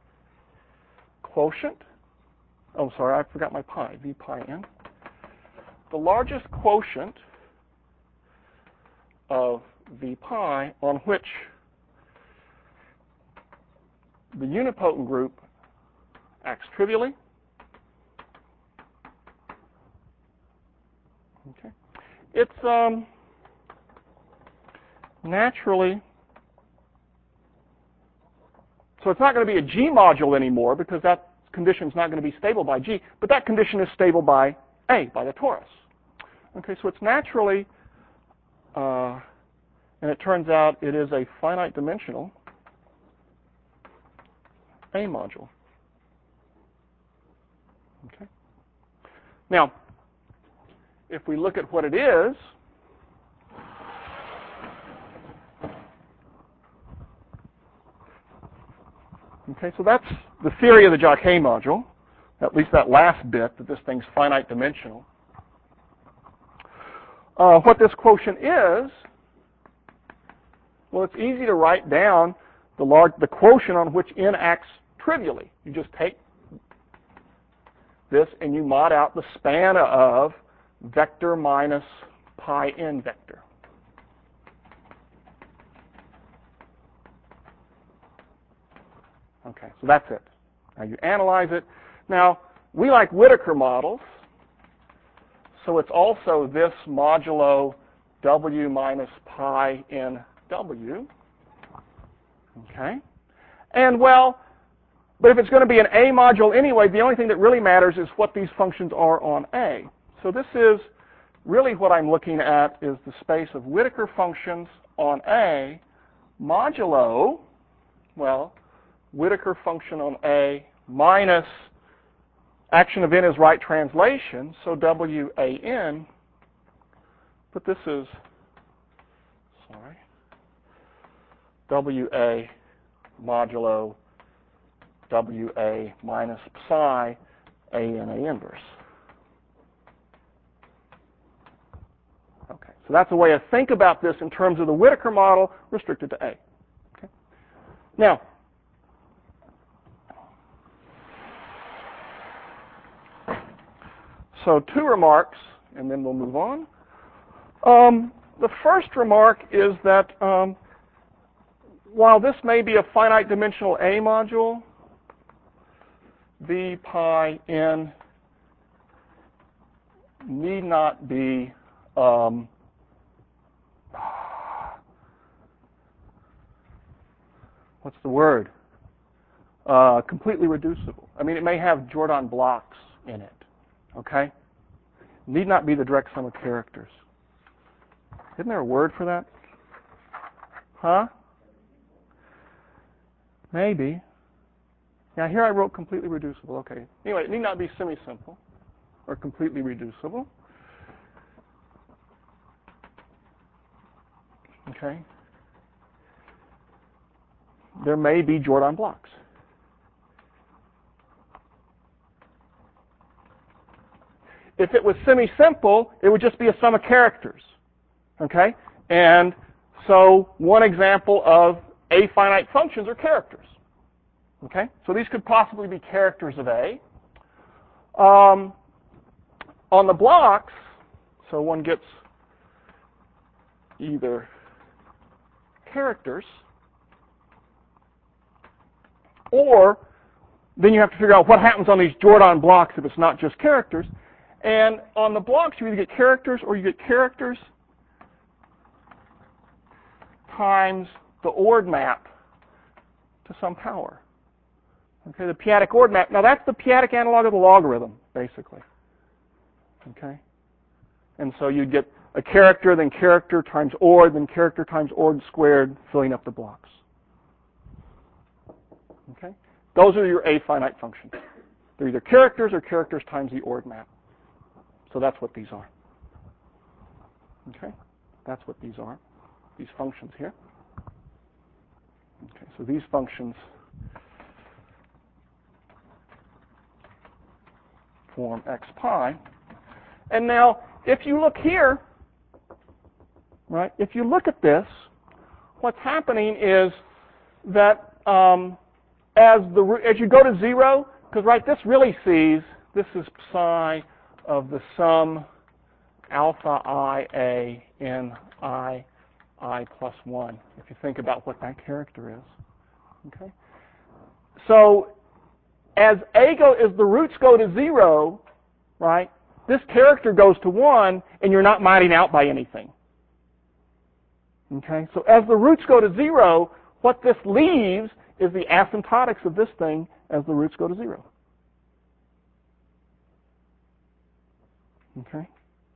quotient, oh, sorry, I forgot my pi, v pi n. The largest quotient of v pi on which the unipotent group acts trivially. Okay. It's naturally, so it's not going to be a G module anymore because that condition is not going to be stable by G, but that condition is stable by A, by the torus. Okay, so it's naturally, and it turns out it is a finite dimensional A module. Okay. Now, if we look at what it is, okay, so that's the theory of the Jacquet module, at least that last bit, that this thing's finite dimensional. What this quotient is, well, it's easy to write down the quotient on which n acts trivially. You just take this and you mod out the span of vector minus pi n vector. Okay, so that's it. Now you analyze it. Now, we like Whittaker models, so it's also this modulo w minus pi n w. Okay? And well, but if it's going to be an A module anyway, the only thing that really matters is what these functions are on A. So this is really what I'm looking at is the space of Whittaker functions on A modulo, well, Whittaker function on A minus action of n is right translation, so WAN, but this is, sorry, WA modulo WA minus psi AN A inverse. Okay, so that's a way to think about this in terms of the Whittaker model restricted to A. Okay. Now, so two remarks, and then we'll move on. The first remark is that while this may be a finite dimensional A module, v pi n need not be what's the word? Completely reducible. I mean, it may have Jordan blocks in it. Okay? Need not be the direct sum of characters. Isn't there a word for that? Huh? Maybe. Now here I wrote completely reducible. Okay. Anyway, it need not be semi-simple or completely reducible. Okay. There may be Jordan blocks. If it was semi-simple, it would just be a sum of characters. Okay? And so one example of A finite functions are characters. Okay? So these could possibly be characters of A. On the blocks, so one gets either characters or then you have to figure out what happens on these Jordan blocks if it's not just characters. And on the blocks, you either get characters or you get characters times the Ord map to some power. Okay, the p-adic Ord map. Now that's the p-adic analog of the logarithm, basically. Okay? And so you get a character, then character times Ord, then character times Ord squared, filling up the blocks. Okay? Those are your A finite functions. They're either characters or characters times the Ord map. So that's what these are. Okay? That's what these are. These functions here. Okay, so these functions form x pi. And now, if you look here, right, if you look at this, what's happening is that as you go to 0, because right, this really sees, this is psi of the sum alpha I A in I plus 1, if you think about what that character is. Okay? So as the roots go to 0, right, this character goes to 1, and you're not mining out by anything. Okay? So as the roots go to 0, what this leaves is the asymptotics of this thing as the roots go to 0. Okay?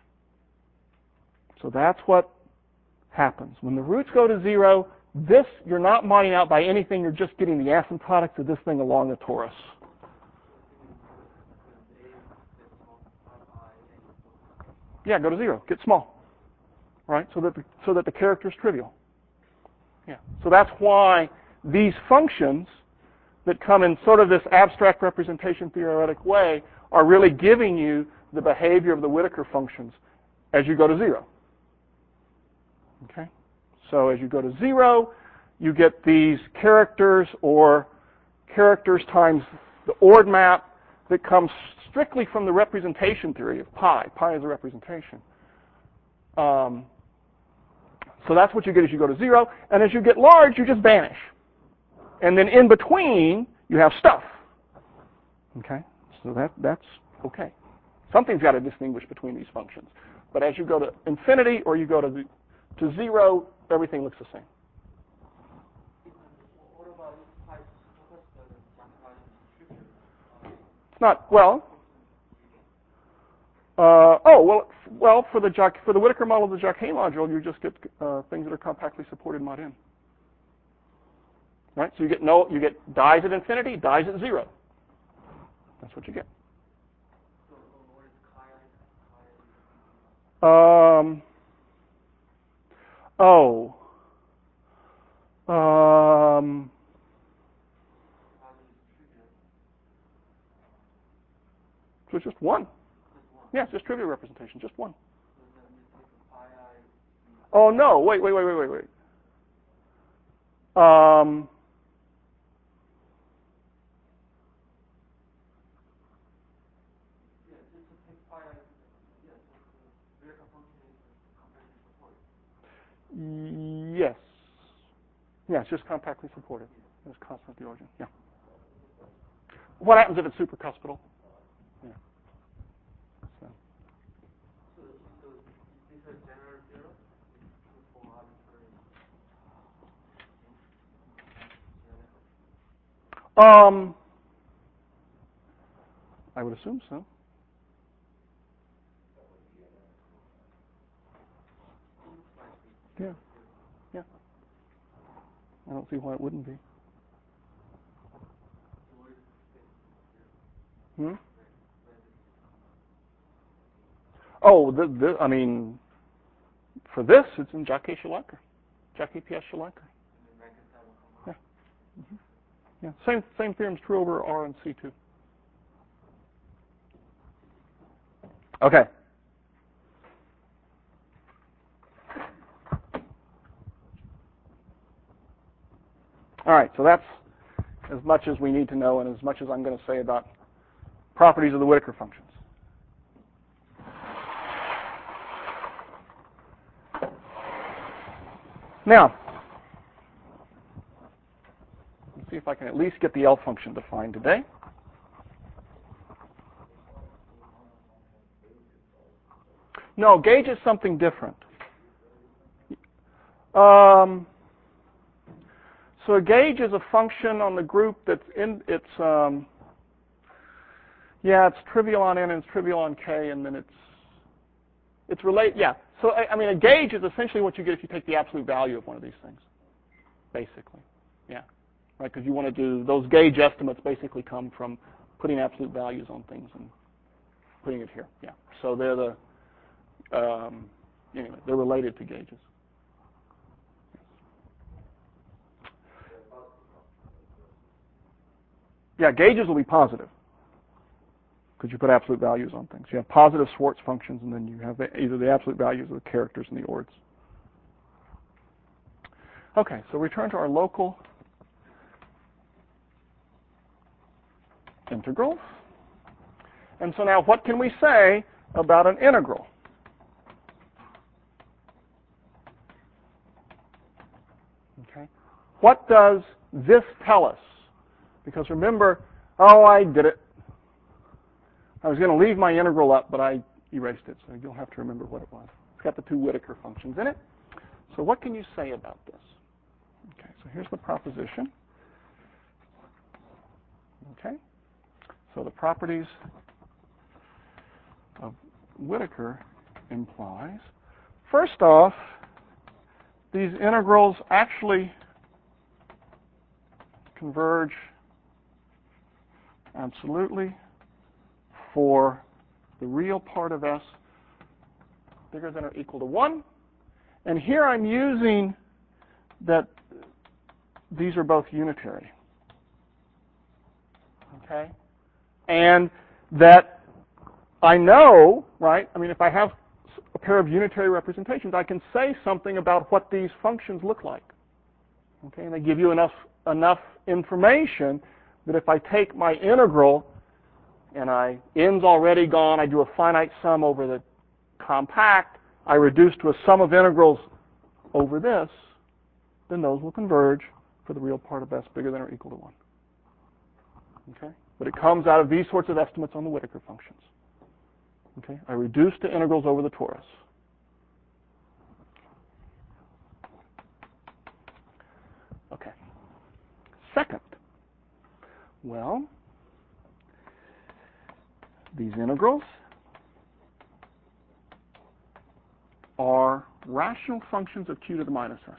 So that's what happens. When the roots go to 0, this, you're not mining out by anything, you're just getting the asymptotics of this thing along the torus. Yeah, go to 0, get small. Right? So that the character is trivial. Yeah. So that's why these functions that come in sort of this abstract representation theoretic way are really giving you the behavior of the Whittaker functions as you go to 0. Okay? So as you go to 0, you get these characters, or characters times the Ord map, that comes strictly from the representation theory of pi. Pi is a representation. So that's what you get as you go to 0. And as you get large, you just vanish. And then in between, you have stuff. Okay? So that's okay. Something's got to distinguish between these functions. But as you go to infinity or you go to 0, everything looks the same. What about if pi is trivial? It's not, well, for the Whittaker model of the Jacquet module, you just get things that are compactly supported mod n. Right? So you get dies at infinity, dies at 0. That's what you get. So what is chi? So it's just 1. Yeah, it's just trivial representation, just 1. Oh no! Wait. Yes. Yeah, it's just compactly supported. It's constant at the origin. Yeah. What happens if it's supercuspidal? Yeah. So these are general theorem for arbitrary. I would assume so. Yeah. Yeah. I don't see why it wouldn't be. Hmm? Oh, I mean, for this, it's in Jacquet-Shalankar. Jacquet-P.S. Shalankar. Yeah. Mm-hmm. Yeah. Same theorem's true over R and C too. Okay. All right, so that's as much as we need to know and as much as I'm going to say about properties of the Whittaker functions. Now, let's see if I can at least get the L function defined today. No, gauge is something different. So a gauge is a function on the group that's in it's trivial on n and it's trivial on k, and then it's related. Yeah. So I mean, a gauge is essentially what you get if you take the absolute value of one of these things, basically. Yeah. Right. Because you want to do those gauge estimates basically come from putting absolute values on things and putting it here. Yeah. So they're anyway, they're related to gauges. Yeah, gauges will be positive because you put absolute values on things. You have positive Schwartz functions, and then you have either the absolute values of the characters and the ords. Okay, so return to our local integrals. And so now what can we say about an integral? Okay. What does this tell us? Because remember, oh, I did it. I was going to leave my integral up, but I erased it, so you'll have to remember what it was. It's got the two Whittaker functions in it. So what can you say about this? Okay, so here's the proposition. Okay, so the properties of Whittaker implies, first off, these integrals actually converge absolutely for the real part of S bigger than or equal to 1. And here I'm using that these are both unitary. Okay? And that I know, right? I mean, if I have a pair of unitary representations, I can say something about what these functions look like. Okay? And they give you enough information that if I take my integral and n's already gone, I do a finite sum over the compact, I reduce to a sum of integrals over this, then those will converge for the real part of S bigger than or equal to 1. Okay? But it comes out of these sorts of estimates on the Whittaker functions. Okay? I reduce to integrals over the torus. Okay. Second, well, these integrals are rational functions of q to the minus s.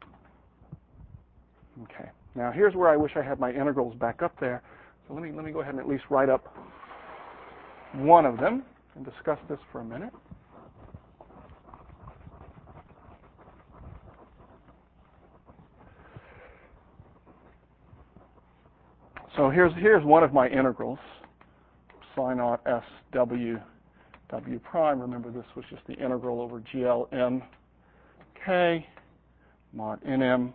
Okay. Now here's where I wish I had my integrals back up there. So let me go ahead and at least write up one of them and discuss this for a minute. So here's one of my integrals, psi naught s w w prime. Remember, this was just the integral over GL m k mod nm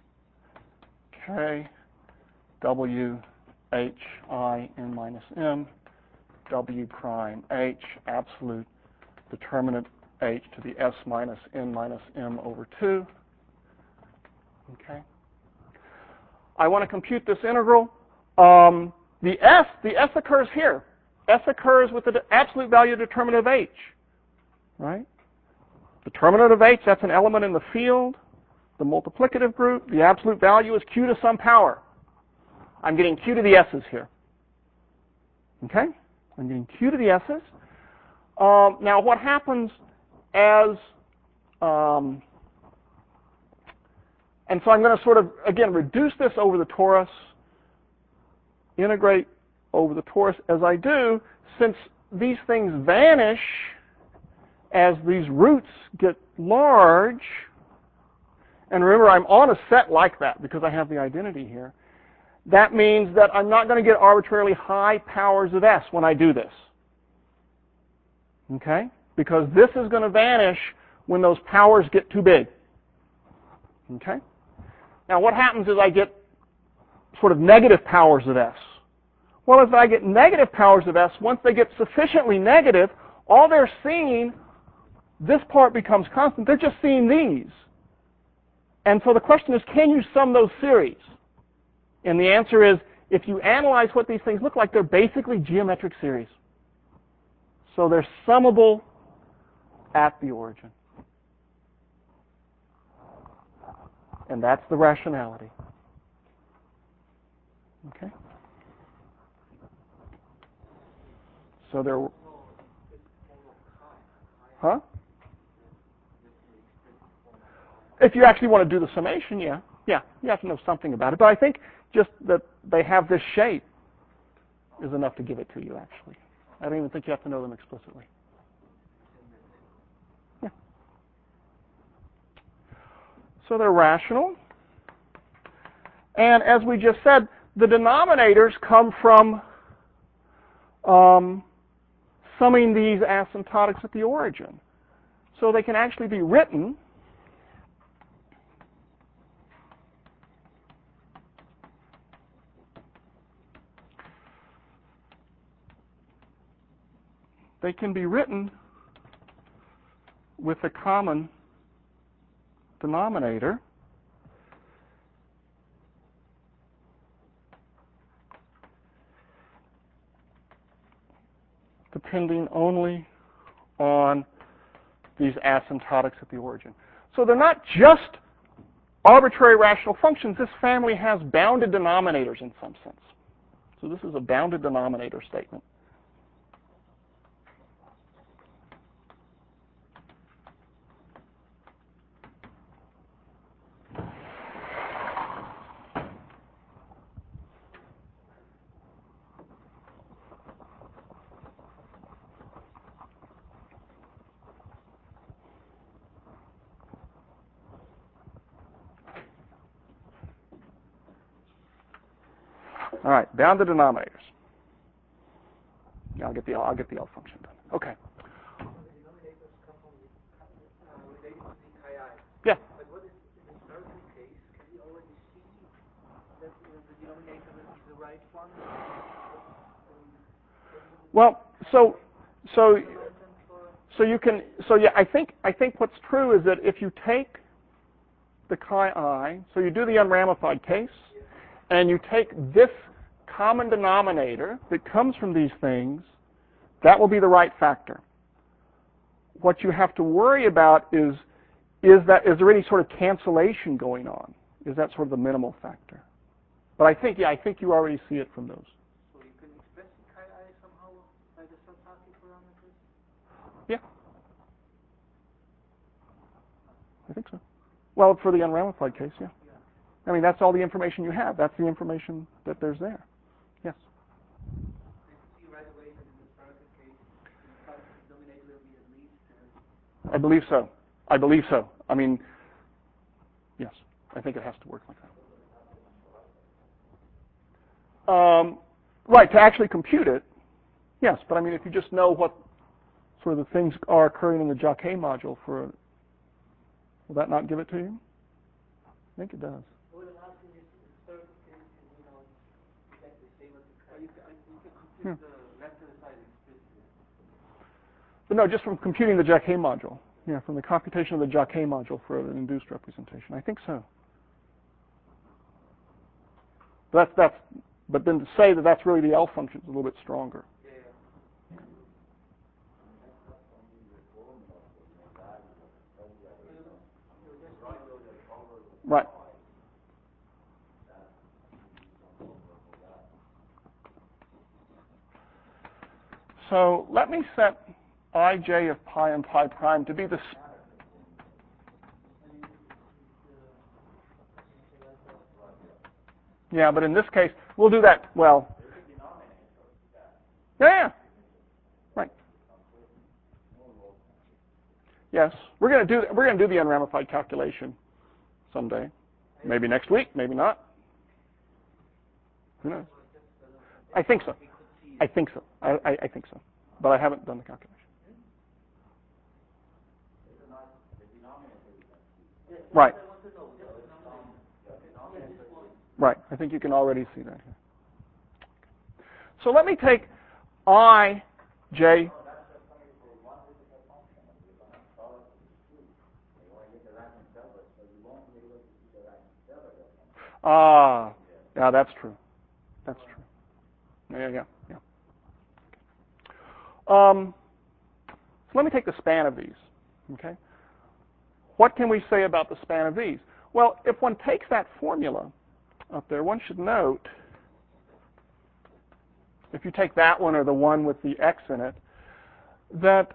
k w h I n minus m w prime h absolute determinant h to the s minus n minus m over 2. Okay. I want to compute this integral. The S occurs here. S occurs with the absolute value determinant of h, right? Determinant of h, that's an element in the field. The multiplicative group, the absolute value is q to some power. I'm getting q to the s's here. Okay? I'm getting q to the s's. Now what happens as, and so I'm going to sort of, again, reduce this over the torus, integrate over the torus. As I do, since these things vanish as these roots get large, and remember I'm on a set like that because I have the identity here, that means that I'm not going to get arbitrarily high powers of S when I do this. Okay? Because this is going to vanish when those powers get too big. Okay? Now what happens is I get sort of negative powers of S. Well, if I get negative powers of S, once they get sufficiently negative, all they're seeing, this part becomes constant. They're just seeing these. And so the question is, can you sum those series? And the answer is, if you analyze what these things look like, they're basically geometric series. So they're summable at the origin. And that's the rationality. Okay? So there... Huh? If you actually want to do the summation, yeah, you have to know something about it. But I think just that they have this shape is enough to give it to you, actually. I don't even think you have to know them explicitly. Yeah. So they're rational. And as we just said, the denominators come from summing these asymptotics at the origin. So they can actually be written they can be written with a common denominator. Depending only on these asymptotics at the origin. So they're not just arbitrary rational functions. This family has bounded denominators in some sense. So this is a bounded denominator statement. All right, bounded denominators. Yeah, I'll get the L function done. Okay. The denominators come from related to the chi I. Yeah. But what is in the numerical case? Can we already see that the denominator is the right one? Well, so you can I think what's true is that if you take the chi I, so you do the unramified case, and you take this common denominator that comes from these things, that will be the right factor. What you have to worry about is there any sort of cancellation going on? Is that sort of the minimal factor? But I think you already see it from those. So you can express the chi I somehow by the Sasaki parameters? Yeah. I think so. Well, for the unramified case, yeah. I mean, that's all the information you have. That's the information that there's there. Yes? I can see right away that in the numerical case, the denominator will be at least... I believe so. I believe so. I mean, yes. I think it has to work like that. Right, to actually compute it, yes. But I mean, if you just know what sort of the things are occurring in the Jacquet module, will that not give it to you? I think it does. What I'm asking is, in the numerical case, you know, exactly say what the chi I... You can compute the left-hand side explicitly. But no, just from computing the Jacquet module. Yeah, from the computation of the Jacquet module for an induced representation. I think so. But then to say that that's really the L function is a little bit stronger. Yeah. Right. So let me set ij of pi and pi prime to be the... Yeah, but in this case, we'll do that, well... Yeah. Right. Yes. We're going to do the unramified calculation someday. Maybe next week, maybe not. Who knows? I think so. I think so. I think so. But I haven't done the calculation. Right. Right. I think you can already see that here. So let me take I, J. Yeah, that's true. That's true. Yeah. So let me take the span of these. Okay. What can we say about the span of these? Well, if one takes that formula up there, one should note, if you take that one or the one with the x in it, that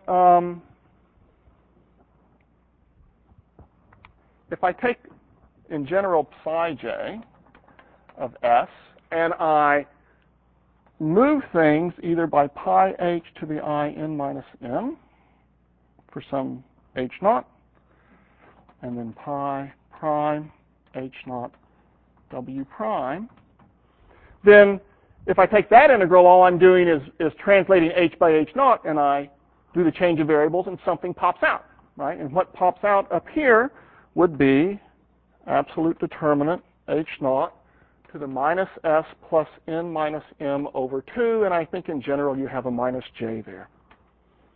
if I take, in general, psi j of s, and I move things either by pi h to the I n minus m for some h naught, and then pi prime h naught w prime, then if I take that integral, all I'm doing is translating h by h naught, and I do the change of variables, and something pops out, right? And what pops out up here would be absolute determinant h naught to the minus s plus n minus m over 2, and I think in general you have a minus j there.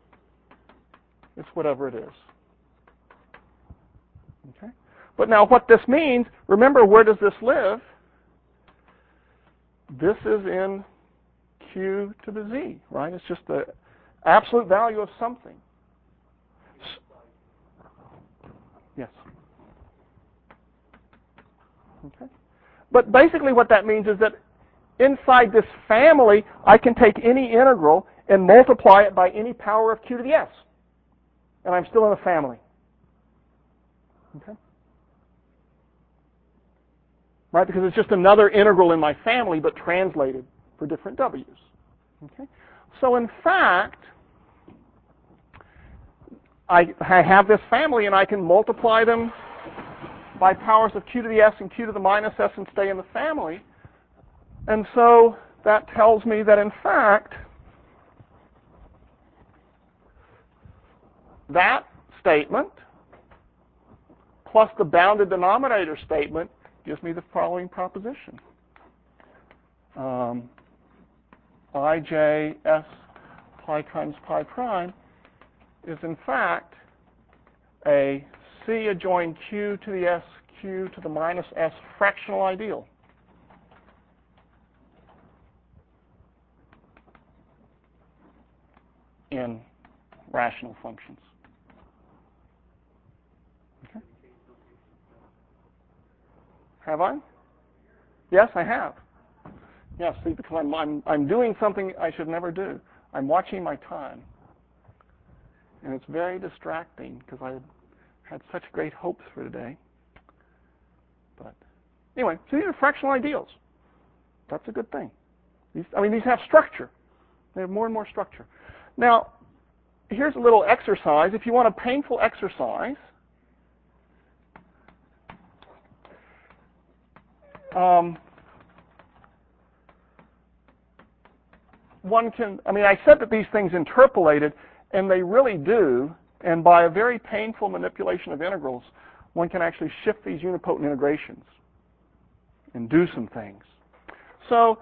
It's whatever it is. Okay? But now what this means, remember, where does this live? This is in Q to the Z, right? It's just the absolute value of something. Yes. Okay. But basically what that means is that inside this family, I can take any integral and multiply it by any power of Q to the S. And I'm still in a family. Okay? Right? Because it's just another integral in my family, but translated for different W's. Okay? So in fact, I have this family, and I can multiply them by powers of Q to the S and Q to the minus S and stay in the family. And so that tells me that, in fact, that statement plus the bounded denominator statement gives me the following proposition. IJS pi times pi prime is, in fact, a C adjoin Q to the S, Q to the minus S fractional ideal. In rational functions. Okay. Have I? Yes, I have. Yes, see, because I'm doing something I should never do. I'm watching my time. And it's very distracting because I had such great hopes for today. But anyway, so these are fractional ideals. That's a good thing. These have structure. They have more and more structure. Now, here's a little exercise. If you want a painful exercise, one can, I said that these things interpolated, and they really do, and by a very painful manipulation of integrals, one can actually shift these unipotent integrations and do some things. So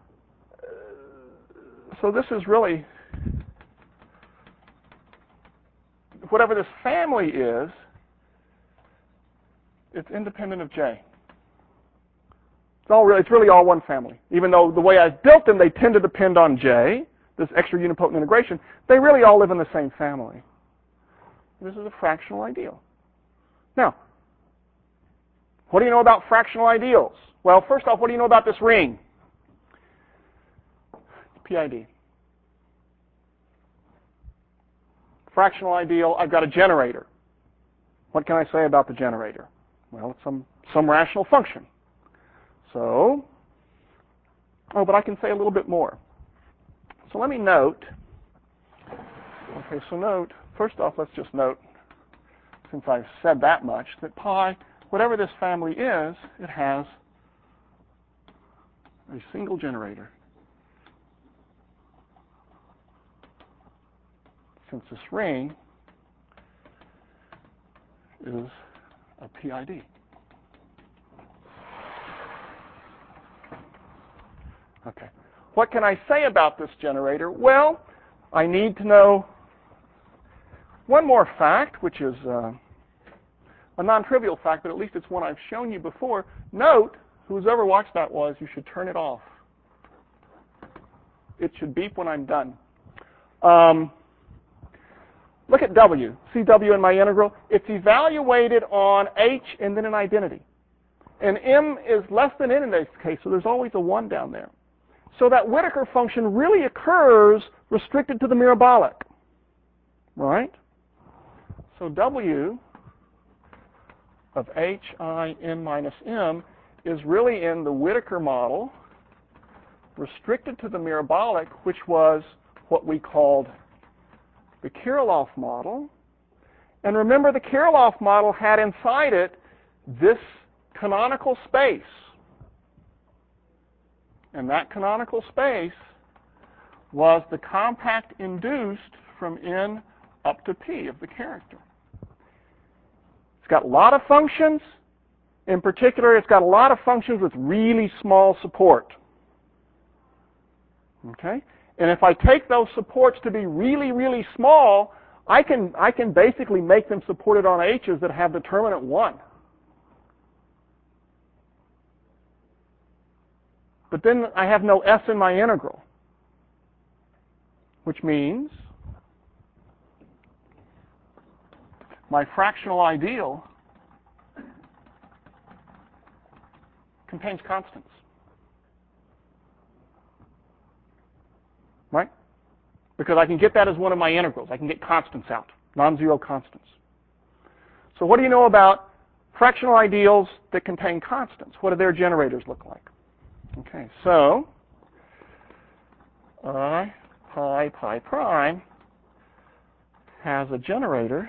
this is really, whatever this family is, it's independent of J. It's really all one family. Even though the way I've built them, they tend to depend on J, this extra unipotent integration, they really all live in the same family. This is a fractional ideal. Now, what do you know about fractional ideals? Well, first off, what do you know about this ring? PID. Fractional ideal, I've got a generator. What can I say about the generator? Well, it's some rational function. So, but I can say a little bit more. So let me note, first off, let's just note, since I've said that much, that pi, whatever this family is, it has a single generator. Since this ring is a PID. Okay. What can I say about this generator? Well, I need to know one more fact, which is a non-trivial fact, but at least it's one I've shown you before. Note, whoever watched that you should turn it off. It should beep when I'm done. Look at W. See W in my integral? It's evaluated on H and then an identity. And M is less than N in this case, so there's always a 1 down there. So that Whittaker function really occurs restricted to the mirabolic. Right? So W of H, I, N minus M is really in the Whittaker model, restricted to the mirabolic, which was what we called the Kirillov model. And remember, the Kirillov model had inside it this canonical space. And that canonical space was the compact induced from N up to P of the character. It's got a lot of functions. In particular, it's got a lot of functions with really small support. Okay? And if I take those supports to be really, really small, I can basically make them supported on H's that have determinant 1. But then I have no S in my integral, which means my fractional ideal contains constants. Right? Because I can get that as one of my integrals. I can get constants out, non-zero constants. So what do you know about fractional ideals that contain constants? What do their generators look like? Okay, so I pi prime has a generator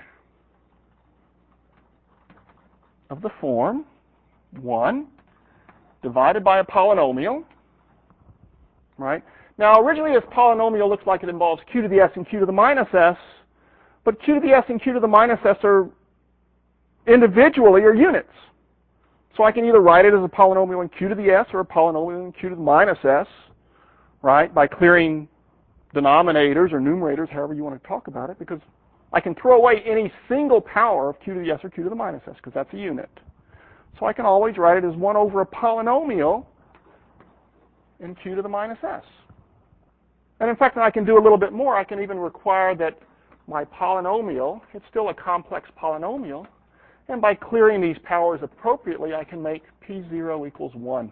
of the form 1 divided by a polynomial, right? Now, originally this polynomial looks like it involves q to the s and q to the minus s, but q to the s and q to the minus s are individually are units. So I can either write it as a polynomial in q to the s or a polynomial in q to the minus s, right, by clearing denominators or numerators, however you want to talk about it, because I can throw away any single power of q to the s or q to the minus s, because that's a unit. So I can always write it as 1 over a polynomial in q to the minus s. And in fact, I can do a little bit more. I can even require that my polynomial, it's still a complex polynomial, and by clearing these powers appropriately, I can make P0 equals 1.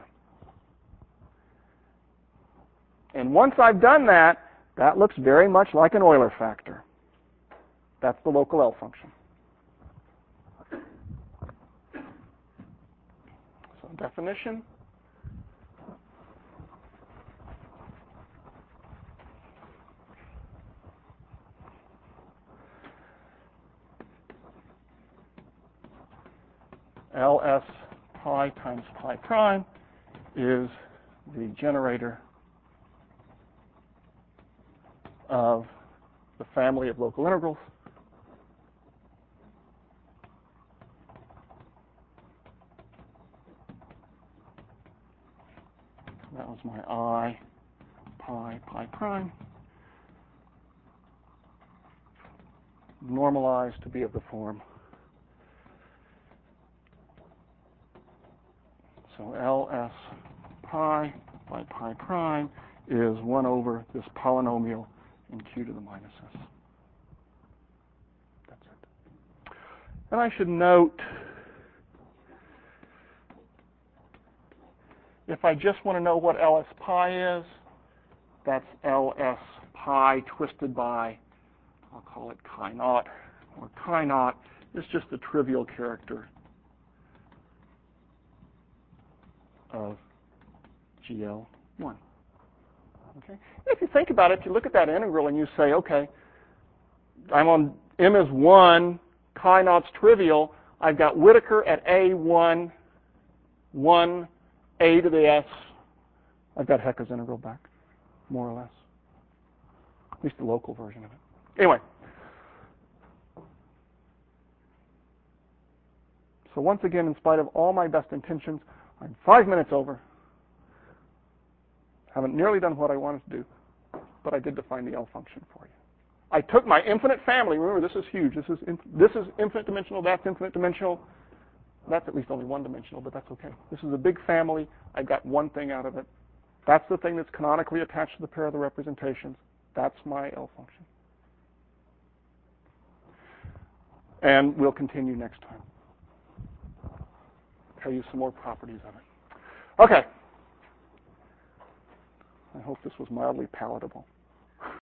And once I've done that, that looks very much like an Euler factor. That's the local L function. So definition. Ls pi times pi prime is the generator of the family of local integrals that was my I pi pi prime normalized to be of the form. So Ls pi by pi prime is 1 over this polynomial in q to the minus s. That's it. And I should note, if I just want to know what Ls pi is, that's Ls pi twisted by, I'll call it chi naught, or chi naught is just a trivial character of GL1. Okay? If you think about it, if you look at that integral and you say, okay, I'm on m is 1, chi naught's trivial, I've got Whittaker at A1, 1, a to the s. I've got Hecke's integral back, more or less. At least the local version of it. Anyway. So once again, in spite of all my best intentions, I'm 5 minutes over. Haven't nearly done what I wanted to do, but I did define the L function for you. I took my infinite family. Remember, this is huge. This is infinite dimensional. That's infinite dimensional. That's at least only one dimensional, but that's okay. This is a big family. I got one thing out of it. That's the thing that's canonically attached to the pair of the representations. That's my L function. And we'll continue next time. Tell you some more properties of it. Okay. I hope this was mildly palatable.